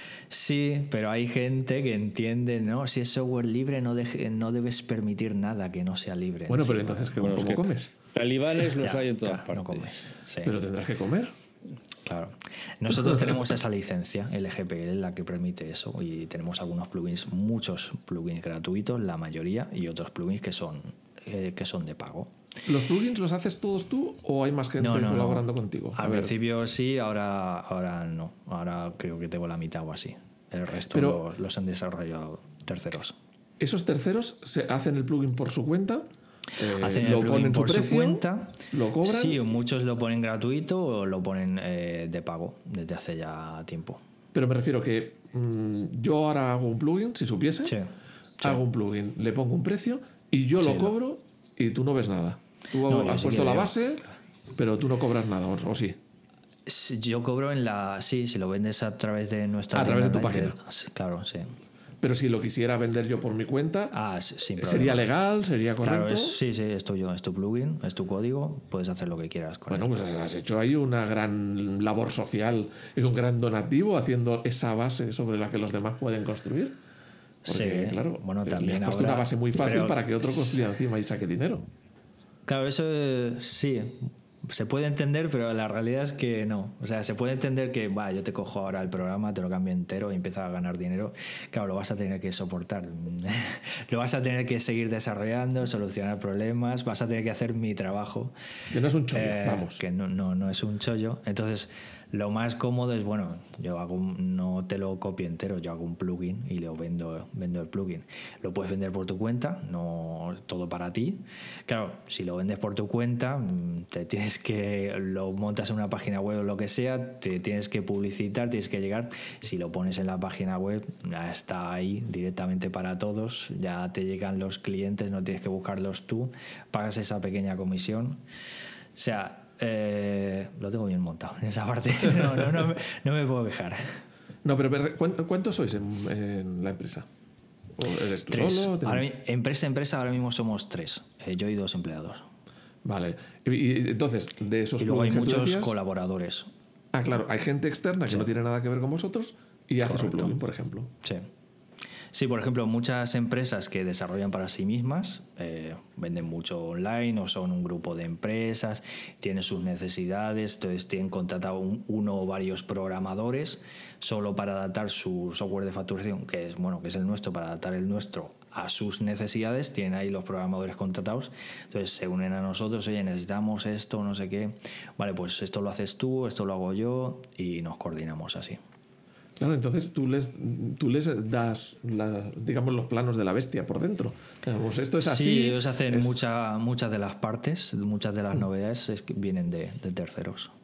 Sí, pero hay gente que entiende, no, si es software libre no, deje, no debes permitir nada que no sea libre. Bueno, pero encima. entonces, ¿qué, Bueno, ¿cómo es que comes? Talibanes los Ya, hay en todas claro, partes. no comes. Sí. Pero tendrás que comer. Claro. Nosotros tenemos esa licencia, L G P L, la que permite eso, y tenemos algunos plugins, muchos plugins gratuitos, la mayoría, y otros plugins que son, eh, que son de pago. ¿Los plugins los haces todos tú o hay más gente No, no, colaborando no. contigo? A Al ver. principio sí, ahora, ahora no. Ahora creo que tengo la mitad o así. El resto Pero- los, los han desarrollado terceros. ¿Esos terceros se hacen el plugin por su cuenta? Eh, Hacen el ¿Lo plugin ponen su por su precio? cuenta. ¿Lo cobran? Sí, muchos lo ponen gratuito o lo ponen eh, de pago desde hace ya tiempo. Pero me refiero que mm, yo ahora hago un plugin, si supiese, Sí. hago un plugin, le pongo un precio y yo Sí, lo lo- cobro y tú no ves nada. Tú No, yo has sí puesto que la veo. base, pero tú no cobras nada, o, o sí. Sí, yo cobro en la... Sí, si lo vendes a través de nuestra A través de tu tienda página. online, sí, claro, sí. Pero si lo quisiera vender yo por mi cuenta, Ah, sí, sin ¿sería problema. legal? ¿Sería correcto? Claro, es, sí, sí, es tuyo, es tu plugin, es tu código, puedes hacer lo que quieras con Bueno, él. pues has hecho ahí una gran labor social y un gran donativo haciendo esa base sobre la que los demás pueden construir. Porque, Sí, claro, bueno, le también has puesto ahora- una base muy fácil pero- para que otro construya encima y saque dinero. Claro, eso eh, sí, se puede entender, pero la realidad es que no. O sea, se puede entender que, va, yo te cojo ahora el programa, te lo cambio entero y empiezas a ganar dinero. Claro, lo vas a tener que soportar. Lo vas a tener que seguir desarrollando, solucionar problemas, vas a tener que hacer mi trabajo. Que no es un chollo, Eh, vamos. Que no, no, no es un chollo. Entonces, lo más cómodo es, bueno, yo hago un- no te lo copio entero, yo hago un plugin y lo vendo, vendo el plugin. Lo puedes vender por tu cuenta, no todo para ti. Claro, si lo vendes por tu cuenta, mm, te tienes que, lo montas en una página web o lo que sea, te tienes que publicitar, tienes que llegar. Si lo pones en la página web, ya está ahí directamente para todos, ya te llegan los clientes, no tienes que buscarlos tú, pagas esa pequeña comisión. O sea, eh, lo tengo bien montado en esa parte. No, no, no, me, no me puedo quejar. No, pero pero, ¿cuán- ¿cuántos sois en, en la empresa? ¿O eres tú Tres. solo? Ahora mi- empresa, empresa, ahora mismo somos tres. Eh, yo y dos empleados. Vale. Y, y entonces, de esos Y luego hay plugins que tú muchos decías- colaboradores. Ah, claro, hay gente externa que no tiene nada que ver con vosotros y hace su Correcto. plugin, por ejemplo. Sí. Sí, por ejemplo, muchas empresas que desarrollan para sí mismas, eh, venden mucho online o son un grupo de empresas, tienen sus necesidades, entonces tienen contratado un- uno o varios programadores solo para adaptar su software de facturación, que es bueno, que es el nuestro, para adaptar el nuestro a sus necesidades, tienen ahí los programadores contratados, entonces se unen a nosotros, oye, necesitamos esto, no sé qué, vale, pues esto lo haces tú, esto lo hago yo y nos coordinamos así. Claro, entonces tú les, tú les das, la- digamos, los planos de la bestia por dentro. Digamos, esto es así. Sí, ellos hacen es- mucha, muchas de las partes, muchas de las novedades es que vienen de, de terceros.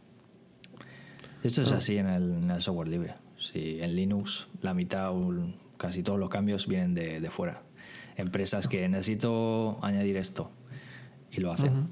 Esto es así en el, en el software libre. Sí, en Linux la mitad o casi todos los cambios vienen de, de fuera. Empresas que necesito añadir esto y lo hacen.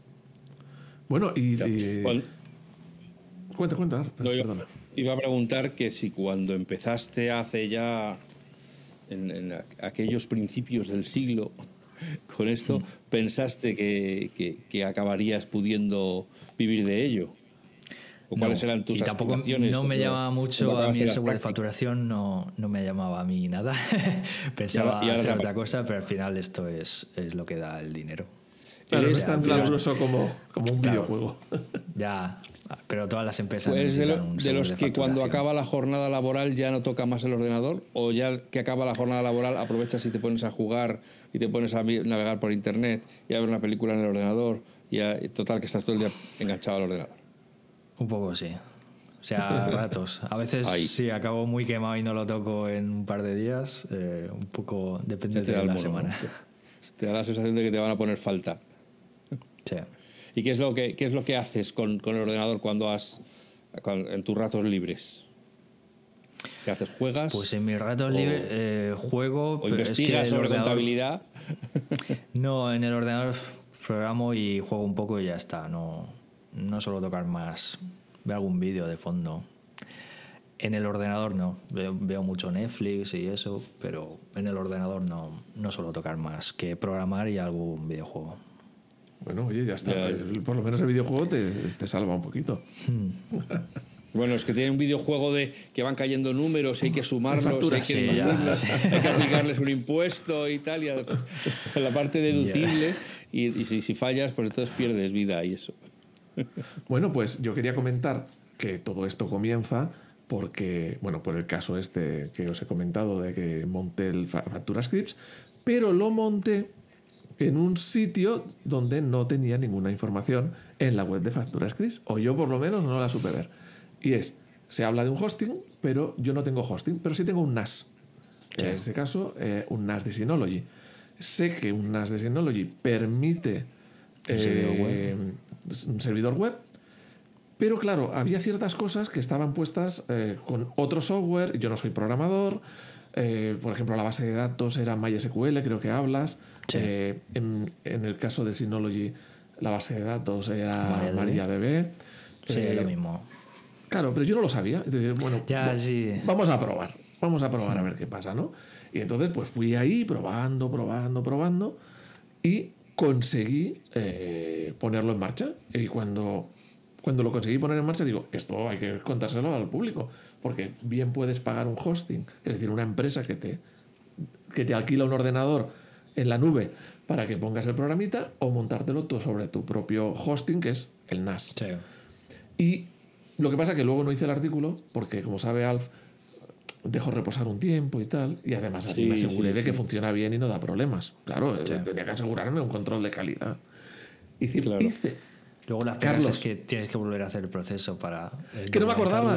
Bueno, y... Ya. y- Cuando- Cuenta, cuenta. No, yo perdona. iba a preguntar que si cuando empezaste hace ya en, en aquellos principios del siglo con esto, pensaste que, que, que acabarías pudiendo vivir de ello? ¿O cuáles no, eran tus y tampoco aspiraciones? no me cuando, llamaba mucho a mí el software de prácticas? facturación, no, no me llamaba a mí nada. Pensaba Y ahora, y ahora hacer te otra cosa, pero al final esto es, es lo que da el dinero. Claro, no Eres- es tan final- glamuroso como, como un Claro. videojuego. Ya, pero todas las empresas Pues de, necesitan lo- un de software los de que cuando facturación. acaba la jornada laboral ya no toca más el ordenador, o ya que acaba la jornada laboral aprovechas y te pones a jugar y te pones a vi- navegar por internet y a ver una película en el ordenador y a- y total que estás todo el día enganchado al ordenador. Un poco sí. O sea, a ratos. A veces Ahí. sí, acabo muy quemado y no lo toco en un par de días. Eh, un poco depende Ya te da de el la mono, semana. ¿no? Te da la sensación de que te van a poner falta. Sí. ¿Y qué es lo que, qué es lo que haces con, con el ordenador cuando has cuando- en tus ratos libres? ¿Qué haces? ¿Juegas? Pues en mis ratos O- libres eh, juego. ¿O pero es que investigas el sobre ordenador- contabilidad? No, en el ordenador programo y juego un poco y ya está. No, no suelo tocar más. Veo algún vídeo de fondo. En el ordenador no. Veo, veo mucho Netflix y eso, pero en el ordenador no, no suelo tocar más que programar y algún videojuego. Bueno, oye, ya está. Ya, ya. El- Por lo menos el videojuego te, te salva un poquito. Bueno, es que tiene un videojuego de que van cayendo números y hay que sumarlos, hay Facturas, que, sí, ya, dividirlos, sí. hay que aplicarles un impuesto y tal, y a- a la parte deducible, y, y si, si fallas, pues entonces pierdes vida y eso. Bueno, pues yo quería comentar que todo esto comienza porque, bueno, por el caso este que os he comentado de que monté el Fa- Factura Scripts, pero lo monté en un sitio donde no tenía ninguna información en la web de Factura Scripts, o yo por lo menos no la supe ver. Y es, se habla de un hosting, pero yo no tengo hosting, pero sí tengo un N A S. Sí. En este caso, eh, un N A S de Synology. Sé que un N A S de Synology permite Un servidor eh, un servidor web, pero claro, había ciertas cosas que estaban puestas eh, con otro software. Yo no soy programador. eh, por ejemplo, la base de datos era MySQL, creo que hablas. Sí. Eh, en, en el caso de Synology, la base de datos era MariaDB. MariaDB. Sí, Eh, lo mismo. Claro, pero yo no lo sabía. Es decir, bueno, Ya, va- sí. vamos a probar. Vamos a probar a ver qué pasa, ¿no? Y entonces, pues fui ahí probando, probando, probando y conseguí eh, ponerlo en marcha. Y cuando, cuando lo conseguí poner en marcha, digo, esto hay que contárselo al público. Porque bien puedes pagar un hosting, es decir, una empresa que te, que te alquila un ordenador en la nube para que pongas el programita, o montártelo tú sobre tu propio hosting, que es el N A S. Sí. Y lo que pasa es que luego no hice el artículo porque, como sabe Alf, dejo reposar un tiempo y tal. Y además así Sí, me aseguré sí, de que sí. funciona bien y no da problemas. Claro, Sí. eh, tenía que asegurarme un control de calidad. Hice, Claro. hice Luego las pegas Carlos. es que tienes que volver a hacer el proceso para... eh, que no me acordaba.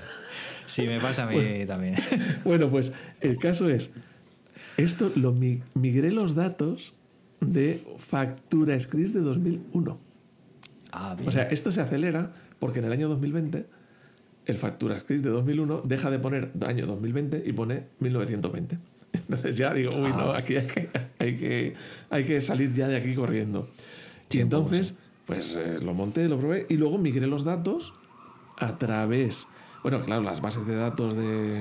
Sí, me pasa a mí también. Bueno, pues el caso es, esto lo mi- migré los datos de Factura Scripts de dos mil uno. Ah, bien. O sea, esto se acelera porque en el año dos mil veinte el Factura Scripts de dos mil uno deja de poner año dos mil veinte y pone mil novecientos veinte. Entonces ya digo, uy, no, aquí hay que, hay que, hay que salir ya de aquí corriendo. Sí, Y un poco, entonces, sí. pues eh, lo monté, lo probé y luego migré los datos a través... Bueno, claro, las bases de datos de,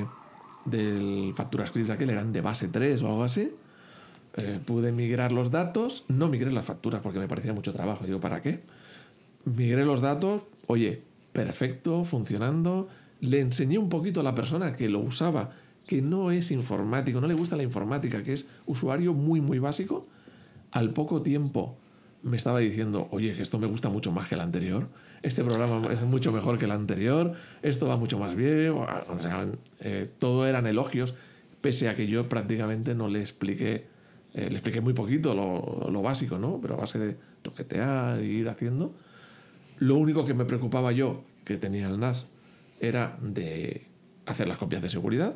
del Factura Scripts aquel eran de base tres o algo así. Eh, pude migrar los datos, no migré las facturas porque me parecía mucho trabajo. Digo, ¿para qué? Migré los datos, oye, perfecto, funcionando. Le enseñé un poquito a la persona que lo usaba, que no es informático, no le gusta la informática, que es usuario muy, muy básico. Al poco tiempo me estaba diciendo, oye, que esto me gusta mucho más que el anterior. Este programa es mucho mejor que el anterior. Esto va mucho más bien. O sea, eh, todo eran elogios, pese a que yo prácticamente no le expliqué, eh, le expliqué muy poquito lo, lo básico, ¿no? Pero a base de toquetear e ir haciendo. Lo único que me preocupaba yo, que tenía el N A S, era de hacer las copias de seguridad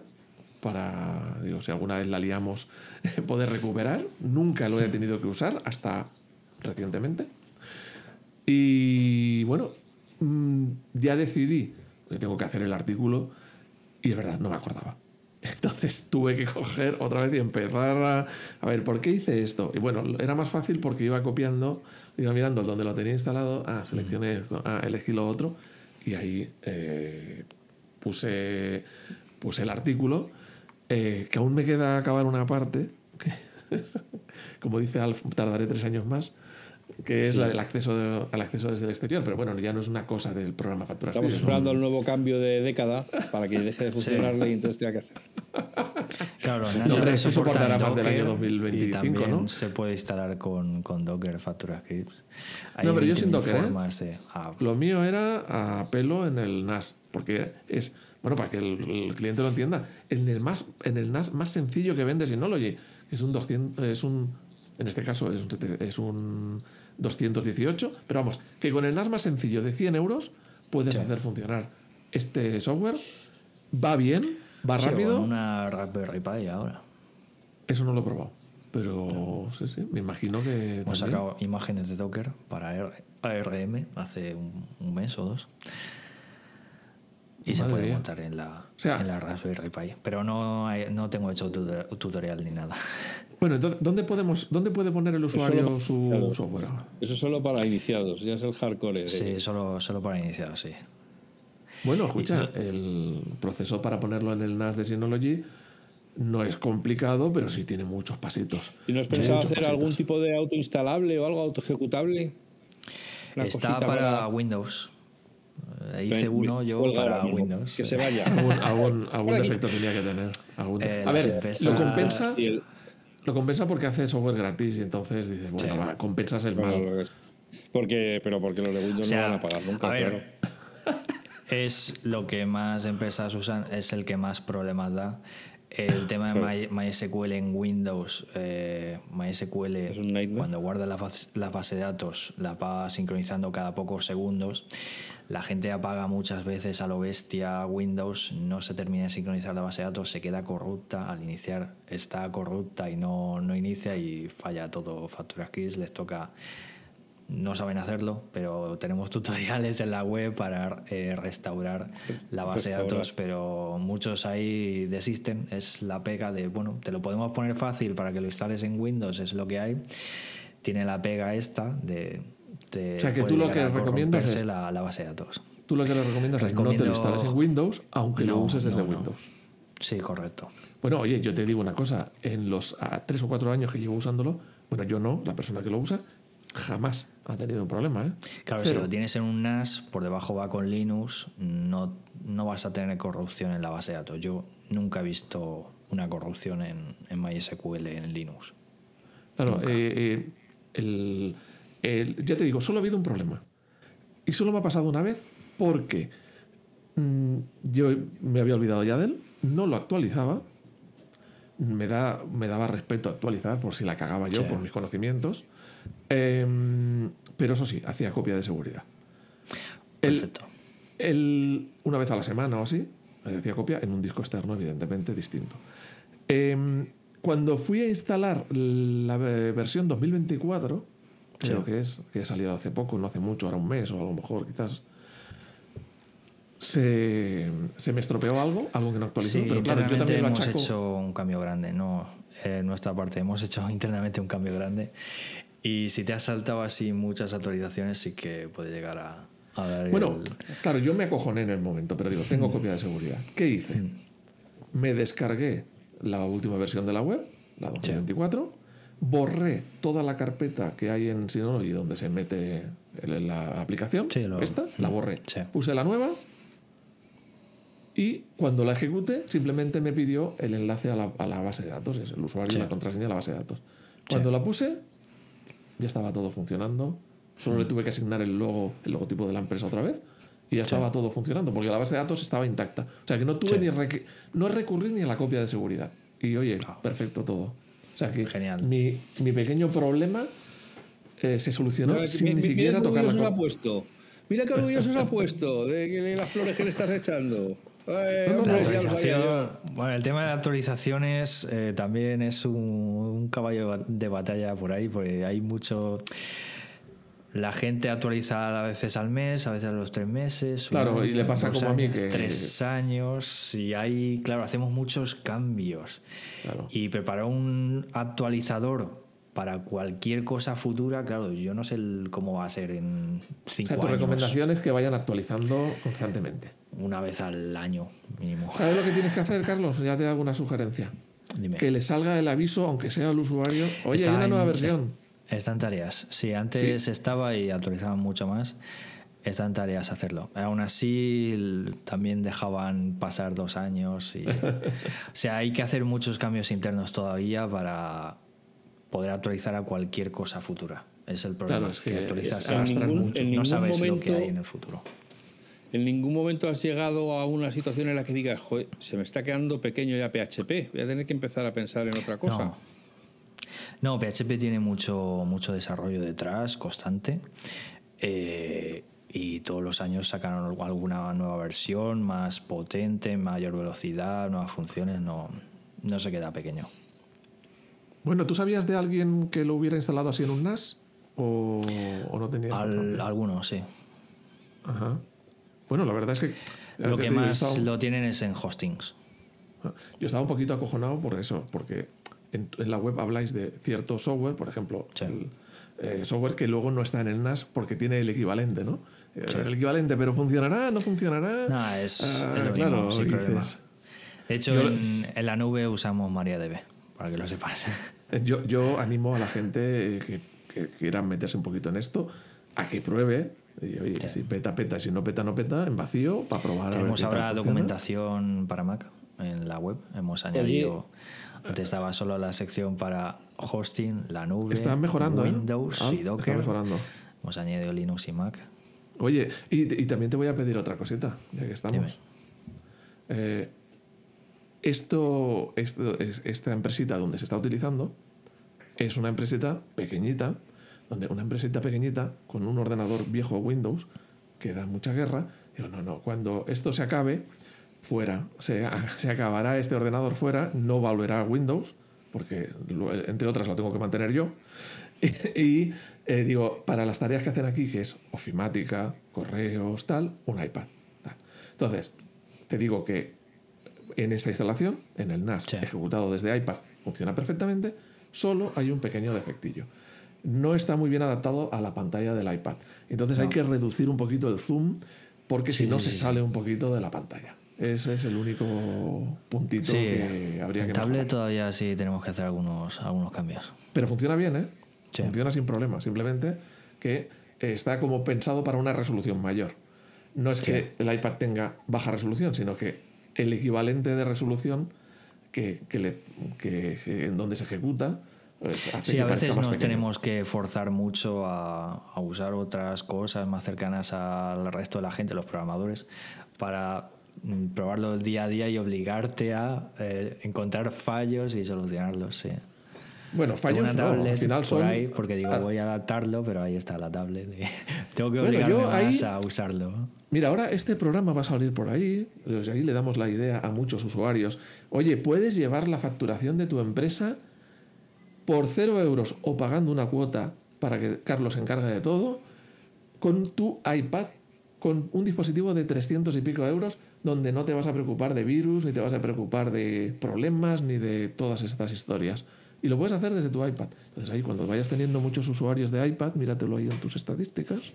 para, digo, si alguna vez la liamos, poder recuperar. Nunca lo he tenido que usar hasta recientemente. Y bueno, mmm, ya decidí que tengo que hacer el artículo y es verdad, no me acordaba. Entonces tuve que coger otra vez y empezar a, a ver, ¿por qué hice esto? Y bueno, era más fácil porque iba copiando, iba mirando donde lo tenía instalado, ah, seleccioné esto, ah, elegí lo otro y ahí eh, puse, puse el artículo eh, que aún me queda acabar una parte, que, como dice Alf, tardaré tres años más, que es Sí. la del acceso, de- al acceso desde el exterior, pero bueno, ya no es una cosa del programa Facturas Estamos Clips, esperando ¿no? el nuevo cambio de década para que deje de funcionarle y entonces tenga que hacer. Claro, No, NASA hombre, esto soporta soportará más del Docker año dos mil veinticinco, y también ¿no? se puede instalar con, con Docker Facturas Clips. Hay No, pero yo sin veinte mil Docker, ¿eh? formas de... ah, Lo mío era a pelo en el N A S, porque es, bueno, para que el, el cliente lo entienda, en el, más, en el N A S más sencillo que vende Synology, que es un doscientos, es un, en este caso es un, es un doscientos dieciocho, pero vamos, que con el N A S más sencillo de cien euros puedes Sí. hacer funcionar este software, va bien, va sí, rápido, con una Raspberry Pi ahora. eso no lo he probado, pero sí, sí, me imagino que Hemos también. sacado imágenes de Docker para R- A R M hace un, un mes o dos. Y se Madre puede mía. montar en la, O sea- en la Raspberry Pi. Pero no, hay- no tengo hecho tutor- tutorial ni nada. Bueno, entonces, ¿dónde, podemos, ¿dónde puede poner el usuario solo- su claro. software ahora? Eso es solo para iniciados, ya es el hardcore. de- Sí, solo, solo para iniciar, sí. Bueno, escucha, el proceso para ponerlo en el N A S de Synology no es complicado, pero sí tiene muchos pasitos. ¿Y no has pensado Muchos hacer pasitos. algún tipo de autoinstalable o algo autoejecutable? Una Está cosita para Windows. Eh, Hice Ven, uno yo cuelga para ahora mismo, Windows. Que se vaya. Algún, algún, algún Por aquí. defecto tenía que tener. algún de- Eh, A las ver, empresas- lo compensa, Y el- lo compensa porque hace software gratis y entonces dices, bueno, Sí. va, compensas el bueno, mal. lo que es. Porque, pero porque los de Windows O sea, no van a pagar nunca, a ver, claro. Es lo que más empresas usan, es el que más problemas da. El tema de Claro. My- MySQL en Windows, eh, MySQL, Es un nightmare. cuando guarda la, base- la base de datos, la va sincronizando cada pocos segundos. La gente apaga muchas veces a lo bestia Windows, no se termina de sincronizar la base de datos, se queda corrupta. Al iniciar está corrupta y no, no inicia y falla todo. Facturas Keys les toca. No saben hacerlo, pero tenemos tutoriales en la web para eh, restaurar la base de Restaurar. datos, pero muchos ahí desisten. Es la pega de, bueno, te lo podemos poner fácil para que lo instales en Windows, es lo que hay. Tiene la pega esta de... de O sea, que puede tú lo llegar que a recomiendas corromperse es- la, la base de datos. Tú lo que le recomiendas es no te Recomiendo- lo instales en Windows, aunque lo No, uses desde no, no. Windows. Sí, correcto. Bueno, oye, yo te digo una cosa. En los a, tres o cuatro años que llevo usándolo, bueno, yo no, la persona que lo usa, jamás ha tenido un problema, ¿eh? Claro, Cero. si lo tienes en un N A S, por debajo va con Linux, no, no vas a tener corrupción en la base de datos. Yo nunca he visto una corrupción en, en MySQL en Linux. Claro, eh, eh, el, el- ya te digo, solo ha habido un problema. Y solo me ha pasado una vez porque mm, yo me había olvidado ya de él, no lo actualizaba, me, da, me daba respeto actualizar por si la cagaba yo, Sí. por mis conocimientos, em, pero eso sí, hacía copia de seguridad. El- Perfecto. el- una vez a la semana o así, hacía copia en un disco externo, evidentemente distinto. Em, cuando fui a instalar la eh, versión dos mil veinticuatro, creo Sí. que es, que ha salido hace poco, no hace mucho, ahora un mes o a lo mejor quizás, se, se me estropeó algo, algo que no actualizó, Sí, pero claro, yo internamente también lo hemos achaco. hecho un cambio grande. No, en nuestra parte hemos hecho internamente un cambio grande. Y si te has saltado así muchas actualizaciones, sí que puede llegar a, a dar Bueno, el... claro, yo me acojoné en el momento, pero digo, tengo copia de seguridad. ¿Qué hice? Me descargué la última versión de la web, la dos mil veinticuatro, borré toda la carpeta que hay en Synology donde se mete el- la aplicación, Sí, lo- esta, la borré. Sí. Puse la nueva y cuando la ejecuté simplemente me pidió el enlace a la, a la base de datos, es el usuario Sí. y la contraseña de la base de datos. Cuando la puse, ya estaba todo funcionando. Solo le tuve que asignar el logo, el logotipo de la empresa otra vez y ya estaba todo funcionando porque la base de datos estaba intacta. O sea que no tuve Sí. ni requ- no recurrir ni a la copia de seguridad. Y oye, perfecto todo. O sea que Genial. Mi, mi pequeño problema eh, se solucionó Mira, sin mi- ni mi- siquiera mira qué tocar la orgulloso se ha copia. puesto. Mira qué orgulloso se ha puesto de, que- de las flores que le estás echando. Eh, No, no, hombre, La no, ya lo sabía actualización, yo. bueno, el tema de actualizaciones eh, también es un, un caballo de batalla por ahí, porque hay mucho. La gente actualiza a veces al mes, a veces a los tres meses. Claro, un y le año, pasa dos como a mí años, que- Tres años, y ahí, claro, hacemos muchos cambios. Claro. Y preparar un actualizador para cualquier cosa futura, claro, yo no sé el, cómo va a ser en cinco O sea, tu años. recomendación es que vayan actualizando constantemente. Una vez al año mínimo. ¿Sabes lo que tienes que hacer, Carlos? Ya te hago una sugerencia. Dime. Que le salga el aviso, aunque sea al usuario. Oye, Está hay una en- nueva versión. es- Está en tareas. Sí, antes Sí. estaba y actualizaban mucho más. Está en tareas hacerlo. Aún así, l- también dejaban pasar dos años. Y, o sea, hay que hacer muchos cambios internos todavía para poder actualizar a cualquier cosa futura. Es el problema. Claro, es que actualizas es- a- arrastran ningún- mucho. en no ningún sabes lo que momento- hay en el futuro. ¿En ningún momento has llegado a una situación en la que digas, joder, se me está quedando pequeño ya P H P, voy a tener que empezar a pensar en otra cosa? No. No, P H P tiene mucho, mucho desarrollo detrás, constante. Eh, y todos los años sacan alguna nueva versión más potente, mayor velocidad, nuevas funciones. No, no se queda pequeño. Bueno, ¿tú sabías de alguien que lo hubiera instalado así en un N A S? ¿O, o no tenía Al, importancia? algunos, sí. Ajá. Bueno, la verdad es que... Lo ya te que digo, yo más estaba- lo tienen es en hostings. Yo estaba un poquito acojonado por eso, porque en, en la web habláis de cierto software, por ejemplo, Sí. el, eh, software que luego no está en el N A S porque tiene el equivalente, ¿no? Eh, Sí. El equivalente, pero ¿funcionará? ¿No funcionará? No, es, Ah, es lo claro, mismo, sin dices, problema. De hecho, Yo- en, en la nube usamos MariaDB, para que lo sepas. Yo, yo animo a la gente que, que quiera meterse un poquito en esto a que pruebe. Y, oye, Sí. si peta, peta, si no peta, no peta, en vacío, para probar. a ver Tenemos qué tal ahora funciona. documentación para Mac en la web. Hemos añadido. Antes estaba solo la sección para hosting, la nube, Están mejorando, ¿eh? Windows Al, y Docker. están mejorando. Hemos añadido Linux y Mac. Oye, y, y también te voy a pedir otra cosita, ya que estamos. Dime. Eh, esto, esto es, esta empresita donde se está utilizando es una empresita pequeñita, donde una empresita pequeñita con un ordenador viejo Windows que da mucha guerra. Digo, no, no, cuando esto se acabe, fuera, se, se acabará este ordenador fuera, no volverá a Windows, porque lo- entre otras lo tengo que mantener yo. Y eh, digo, para las tareas que hacen aquí, que es ofimática, correos, tal, un iPad. Tal. Entonces, te digo que en esta instalación, en el N A S Sí. ejecutado desde iPad, funciona perfectamente, solo hay un pequeño defectillo. No está muy bien adaptado a la pantalla del iPad. Entonces hay No. que reducir un poquito el zoom, porque Sí, si no sí, se sí, sale un poquito de la pantalla. Ese es el único puntito Sí, que habría en que tablet mejorar. todavía sí tenemos que hacer algunos, algunos cambios. Pero funciona bien, ¿eh? Sí. Funciona sin problema. Simplemente que eh, está como pensado para una resolución mayor. No es que el iPad tenga baja resolución, sino que el equivalente de resolución que, que le, que, que en donde se ejecuta pues, hace Sí, que a parezca veces más nos pequeño. tenemos que forzar mucho a, a usar otras cosas más cercanas al resto de la gente, los programadores, para mm, probarlo día a día y obligarte a eh, encontrar fallos y solucionarlos. Sí. Bueno, Tengo fallos una no, tablet al final por son... ahí porque digo Ah, voy a adaptarlo, pero ahí está la tablet. Tengo que Bueno, obligarme yo ahí- más a usarlo. Mira, ahora este programa va a salir por ahí, pues ahí le damos la idea a muchos usuarios. Oye, puedes llevar la facturación de tu empresa por cero euros o pagando una cuota para que Carlos se encargue de todo, con tu iPad, con un dispositivo de trescientos y pico euros, donde no te vas a preocupar de virus, ni te vas a preocupar de problemas, ni de todas estas historias. Y lo puedes hacer desde tu iPad. Entonces ahí cuando vayas teniendo muchos usuarios de iPad, míratelo ahí en tus estadísticas,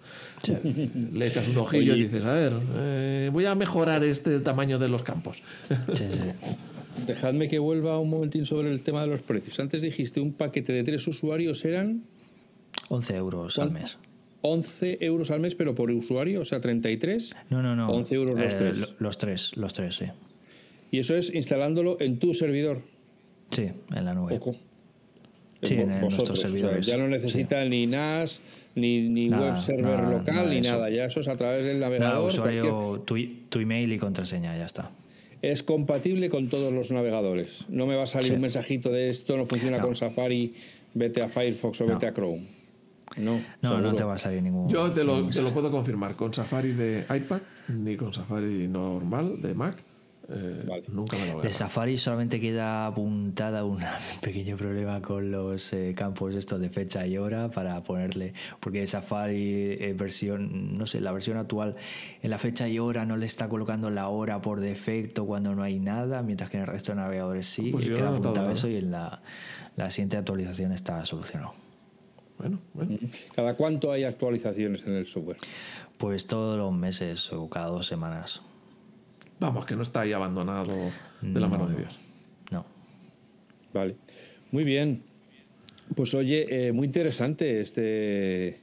le echas un ojillo Oye. y dices, a ver, eh, voy a mejorar este tamaño de los campos. Sí, sí. Dejadme que vuelva un momentín sobre el tema de los precios. Antes dijiste un paquete de tres usuarios eran once euros al ¿Cuánto? mes. once euros al mes, pero por usuario, o sea, treinta y tres. No, no, no. once euros los Eh, tres. lo- Los tres, los tres, sí. Y eso es instalándolo en tu servidor. Sí, en la nube. Ojo. Sí, vo- en el- vosotros. nuestros O sea, servidores. ya no necesita ni N A S, ni, ni Nada, web server nada, local, nada de ni eso. nada. Ya eso es a través del Nada, navegador. cualquier- usuario, tu, i- tu email y contraseña, ya está. Es compatible con todos los navegadores. No me va a salir Sí. un mensajito de esto, no funciona No. con Safari, vete a Firefox o No. vete a Chrome. No, No, seguro. no te va a salir ningún. Yo te lo, ningún te lo puedo confirmar, con Safari de iPad, ni con Safari normal de Mac, eh, Vale. nunca me lo voy a De pagar. Safari solamente queda apuntada un pequeño problema con los eh, campos estos de fecha y hora para ponerle, porque Safari eh, versión, no sé, la versión actual en la fecha y hora no le está colocando la hora por defecto cuando no hay nada, mientras que en el resto de navegadores sí, Pues eh, yo queda no he notado apuntado nada. eso y en la, la siguiente actualización está solucionado. Bueno, bueno. ¿Cada cuánto hay actualizaciones en el software? Pues todos los meses o cada dos semanas. Vamos, que no está ahí abandonado de la mano de Dios. No. Vale. Muy bien. Pues oye, eh, muy interesante este,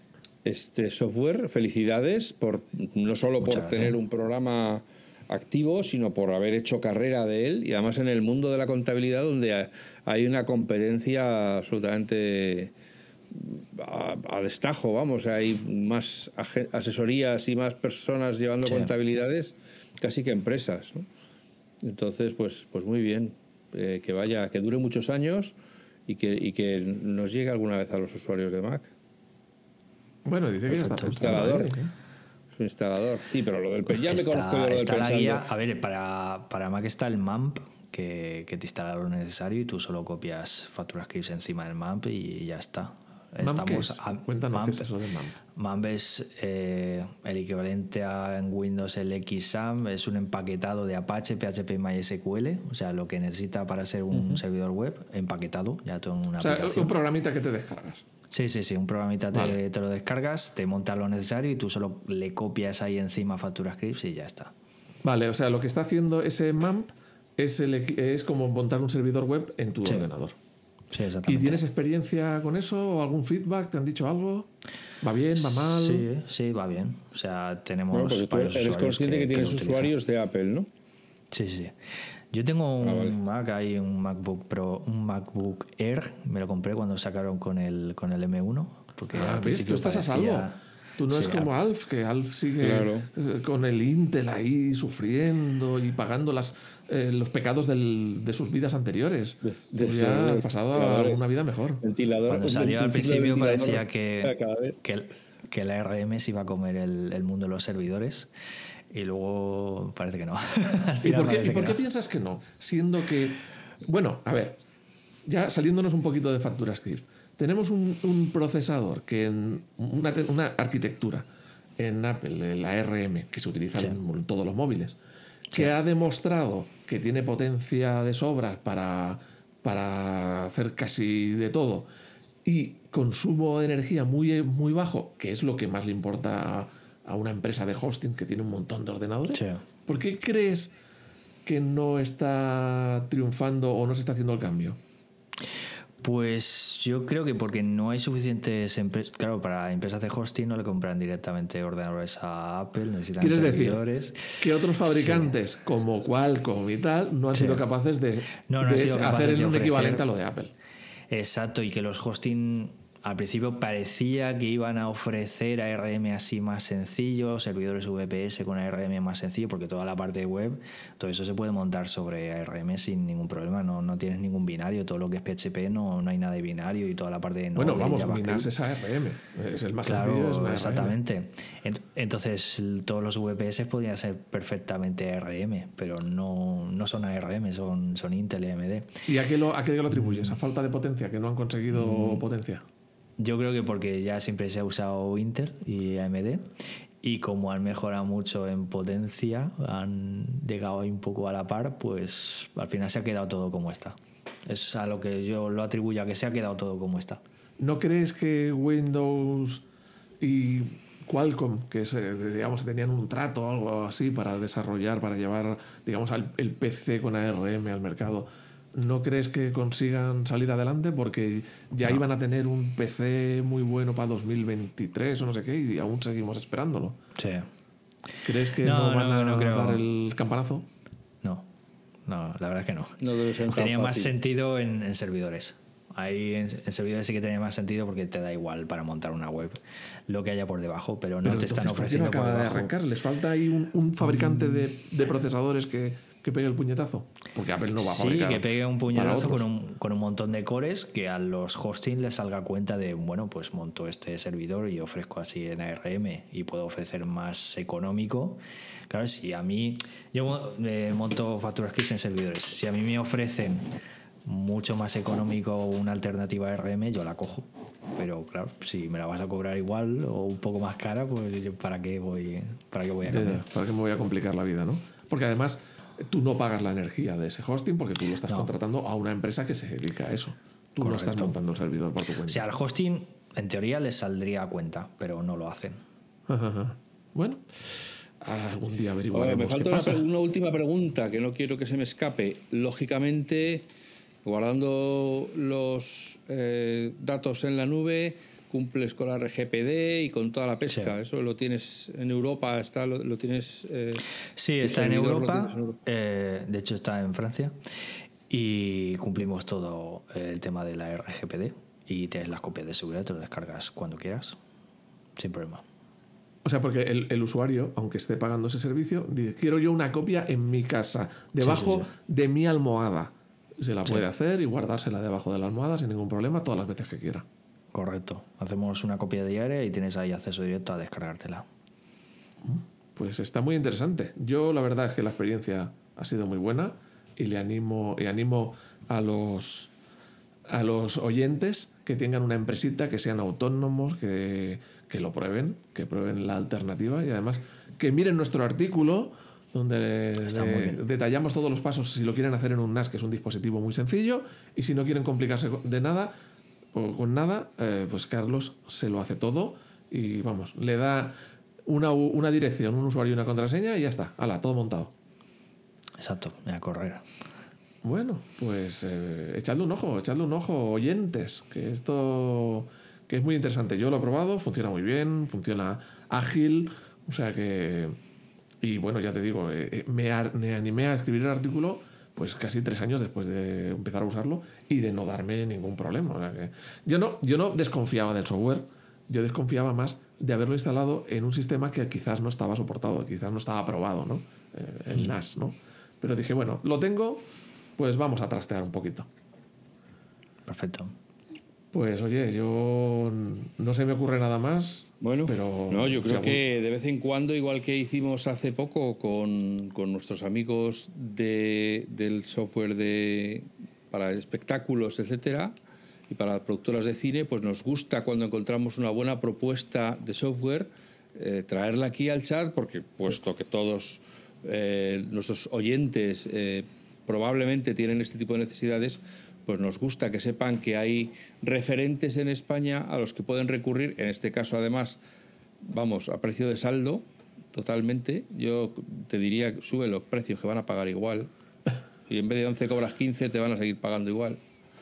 este software. Felicidades por no solo Muchas por gracias. tener un programa activo, sino por haber hecho carrera de él y además en el mundo de la contabilidad donde hay una competencia absolutamente a, a destajo, vamos, hay más asesorías y más personas llevando Sí. contabilidades casi que empresas, ¿no? Entonces, pues, pues muy bien, eh, que vaya, que dure muchos años y que, y que nos llegue alguna vez a los usuarios de Mac. Bueno, dice que ya está Perfecto. funcionando Instalador. ahí, ¿eh? Es un instalador. Sí, pero lo del pe- ya me Está- conozco yo lo del está la pensando. guía. A ver, para, para Mac está el M A M P, que, que te instala lo necesario y tú solo copias FactoraScript encima del M A M P y ya está. ¿M A M P qué es? a- Cuéntanos qué es M A M P. eso de M A M P. M A M P es eh, el equivalente a en Windows el X A M, es un empaquetado de Apache, P H P, MySQL, o sea, lo que necesita para ser un servidor web, empaquetado, ya todo en una O sea, aplicación. un programita que te descargas. Sí, sí, sí, un programita te, Vale. te lo descargas, te monta lo necesario y tú solo le copias ahí encima FactoraScript y ya está. Vale, o sea, lo que está haciendo ese M A M P es, el equi- es como montar un servidor web en tu Sí. ordenador. Sí, ¿Y exactamente. tienes experiencia con eso o algún feedback? ¿Te han dicho algo? ¿Va bien? ¿Va mal? Sí, sí, va bien. O sea, tenemos Bueno, porque tú varios eres usuarios consciente que, que tienes lo utilizan. usuarios de Apple, ¿no? Sí, sí. Yo tengo un Ah, vale. Mac, hay un MacBook Pro, un MacBook Air, me lo compré cuando sacaron con el, con el M uno. Porque Ah, al ¿ves? Tú principio estás a parecía- salvo. Tú no Sí, es como al- Alf, que Alf sigue Claro. eh, con el Intel ahí sufriendo y pagando las, eh, los pecados del- de sus vidas anteriores. De- Tú de- ya de- has pasado a ventiladores. una vida mejor. Ventilador. Cuando un salió al un ciclo de principio ventilador parecía que, cada vez. que, el- que la R M se iba a comer el, el mundo de los servidores y luego parece que no. Al ¿Y final por qué, parece y por que qué no. piensas que no? Siendo que, bueno, a ver, ya saliéndonos un poquito de FactoraScript, tenemos un, un procesador, que en una, te- una arquitectura en Apple, la R M, que se utiliza Sí. en todos los móviles, que ha demostrado que tiene potencia de sobras para, para hacer casi de todo y consumo de energía muy, muy bajo, que es lo que más le importa a, a una empresa de hosting que tiene un montón de ordenadores. Sí. ¿Por qué crees que no está triunfando o no se está haciendo el cambio? Pues yo creo que porque no hay suficientes empresas. Claro, para empresas de hosting no le compran directamente ordenadores a Apple, necesitan ¿Quieres decir servidores. que otros fabricantes como Qualcomm y tal no han Sí. sido capaces de, No, no de han sido capaces hacer de un ofrecer- equivalente a lo de Apple? Exacto, y que los hosting al principio parecía que iban a ofrecer A R M así más sencillo, servidores V P S con A R M más sencillo, porque toda la parte web, todo eso se puede montar sobre A R M sin ningún problema, no, no tienes ningún binario, todo lo que es P H P no, no hay nada de binario y toda la parte de Bueno, Node, vamos, JavaScript. Minas es A R M. Es el más sencillo. Es Claro, una exactamente. Ent- Entonces, l- todos los V P S podrían ser perfectamente A R M, pero no, no son A R M, son, son Intel y A M D. ¿Y a qué, lo, a qué lo atribuyes? ¿A falta de potencia? ¿Que no han conseguido Mm. potencia? Yo creo que porque ya siempre se ha usado Intel y A M D y como han mejorado mucho en potencia, han llegado ahí un poco a la par, pues al final se ha quedado todo como está. Es a lo que yo lo atribuyo, a que se ha quedado todo como está. ¿No crees que Windows y Qualcomm, que se, digamos, tenían un trato o algo así para desarrollar, para llevar, digamos, al- el P C con A R M al mercado, ¿no crees que consigan salir adelante? Porque ya No. iban a tener un P C muy bueno para dos mil veintitrés o no sé qué y aún seguimos esperándolo. Sí. ¿Crees que No, no, van no, a no creo. dar el campanazo? No, no, la verdad es que no. No debe ser tan Tenía más fácil. sentido en, en servidores. Ahí en, en servidores sí que tenía más sentido porque te da igual para montar una web lo que haya por debajo, pero no Pero te están entonces, ¿por qué no ofreciendo por acaba de debajo. arrancar? Les falta ahí un, un fabricante Mm. de, de procesadores que que pegue el puñetazo? Porque Apple no va a Sí, fabricar. que pegue un para puñetazo otros. con un, con un montón de cores, que a los hosting les salga cuenta de, bueno, pues monto este servidor y ofrezco así en A R M y puedo ofrecer más económico. Claro, si a mí, yo eh, monto facturas keys en servidores, si a mí me ofrecen mucho más económico una alternativa a A R M, yo la cojo. Pero claro, si me la vas a cobrar igual o un poco más cara, pues yo, ¿para qué voy, para qué voy a Ya, cambiar? ya, ¿para qué me voy a complicar la vida, no? Porque además tú no pagas la energía de ese hosting porque tú lo estás No. contratando a una empresa que se dedica a eso. Tú no estás Correcto. montando un servidor por tu cuenta. O sea, al hosting en teoría les saldría a cuenta, pero no lo hacen. Ajá, ajá. Bueno, algún día Ahora, averiguaremos me qué falta una, pasa. una última pregunta que no quiero que se me escape. Lógicamente, guardando los eh, datos en la nube, cumples con la R G P D y con toda la pesca. Sí. Eso lo tienes en Europa, está lo, lo tienes. Eh, Sí, tu está en servidor lo Europa, tienes en Europa. eh, de hecho está en Francia, y cumplimos todo el tema de la R G P D y tienes las copias de seguridad, te lo descargas cuando quieras, sin problema. O sea, porque el, el usuario, aunque esté pagando ese servicio, dice, quiero yo una copia en mi casa, debajo sí, sí. de mi almohada. Se la Sí. puede hacer y guardársela debajo de la almohada sin ningún problema todas las veces que quiera. Correcto, hacemos una copia diaria y tienes ahí acceso directo a descargártela. Pues está muy interesante. Yo la verdad es que la experiencia ha sido muy buena y le animo, y animo a los a los oyentes que tengan una empresita, que sean autónomos, que, que lo prueben, que prueben la alternativa y además que miren nuestro artículo donde Está muy de- bien. detallamos todos los pasos si lo quieren hacer en un N A S, que es un dispositivo muy sencillo, y si no quieren complicarse de nada o con nada, eh, pues Carlos se lo hace todo y vamos, le da una, u- una dirección, un usuario y una contraseña y ya está, hala, todo montado. Exacto, a correr. Bueno, pues eh, echadle un ojo, echadle un ojo, oyentes, que esto que es muy interesante. Yo lo he probado, funciona muy bien, funciona ágil, o sea que... Y bueno, ya te digo, eh, me, ar- me animé a escribir el artículo pues casi tres años después de empezar a usarlo y de no darme ningún problema. O sea que yo, no, yo no desconfiaba del software, yo desconfiaba más de haberlo instalado en un sistema que quizás no estaba soportado, quizás no estaba aprobado, ¿no? Eh, el N A S, ¿no? Pero dije, bueno, lo tengo, pues vamos a trastear un poquito. Perfecto. Pues oye, yo no se me ocurre nada más. Bueno, pero no, yo si creo algún- que de vez en cuando, igual que hicimos hace poco con, con nuestros amigos de, del software de, para espectáculos, etcétera, y para productoras de cine, pues nos gusta cuando encontramos una buena propuesta de software, eh, traerla aquí al chat, porque puesto que todos eh, nuestros oyentes eh, probablemente tienen este tipo de necesidades, pues nos gusta que sepan que hay referentes en España a los que pueden recurrir, en este caso además, vamos, a precio de saldo, totalmente. Yo te diría, sube los precios que van a pagar igual, y en vez de once cobras quince, te van a seguir pagando igual.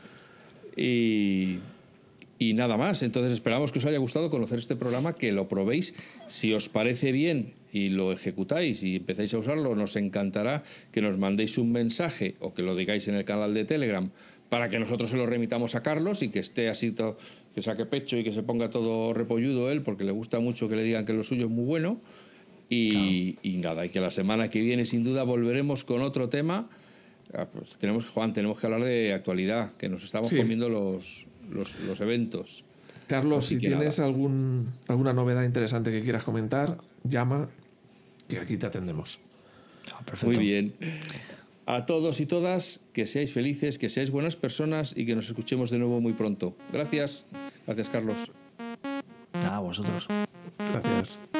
Y, y nada más, entonces esperamos que os haya gustado conocer este programa, que lo probéis. Si os parece bien y lo ejecutáis y empezáis a usarlo, nos encantará que nos mandéis un mensaje o que lo digáis en el canal de Telegram para que nosotros se lo remitamos a Carlos y que esté así, to- que saque pecho y que se ponga todo repolludo él, porque le gusta mucho que le digan que lo suyo es muy bueno. Y, y nada, y que la semana que viene sin duda volveremos con otro tema. Ah, pues tenemos, Juan, tenemos que hablar de actualidad, que nos estamos Sí. comiendo los, los, los eventos. Carlos, Así si que tienes nada. algún, alguna novedad interesante que quieras comentar, llama, que aquí te atendemos. Ah, perfecto. Muy bien. A todos y todas, que seáis felices, que seáis buenas personas y que nos escuchemos de nuevo muy pronto. Gracias. Gracias, Carlos. Nada, vosotros. Gracias.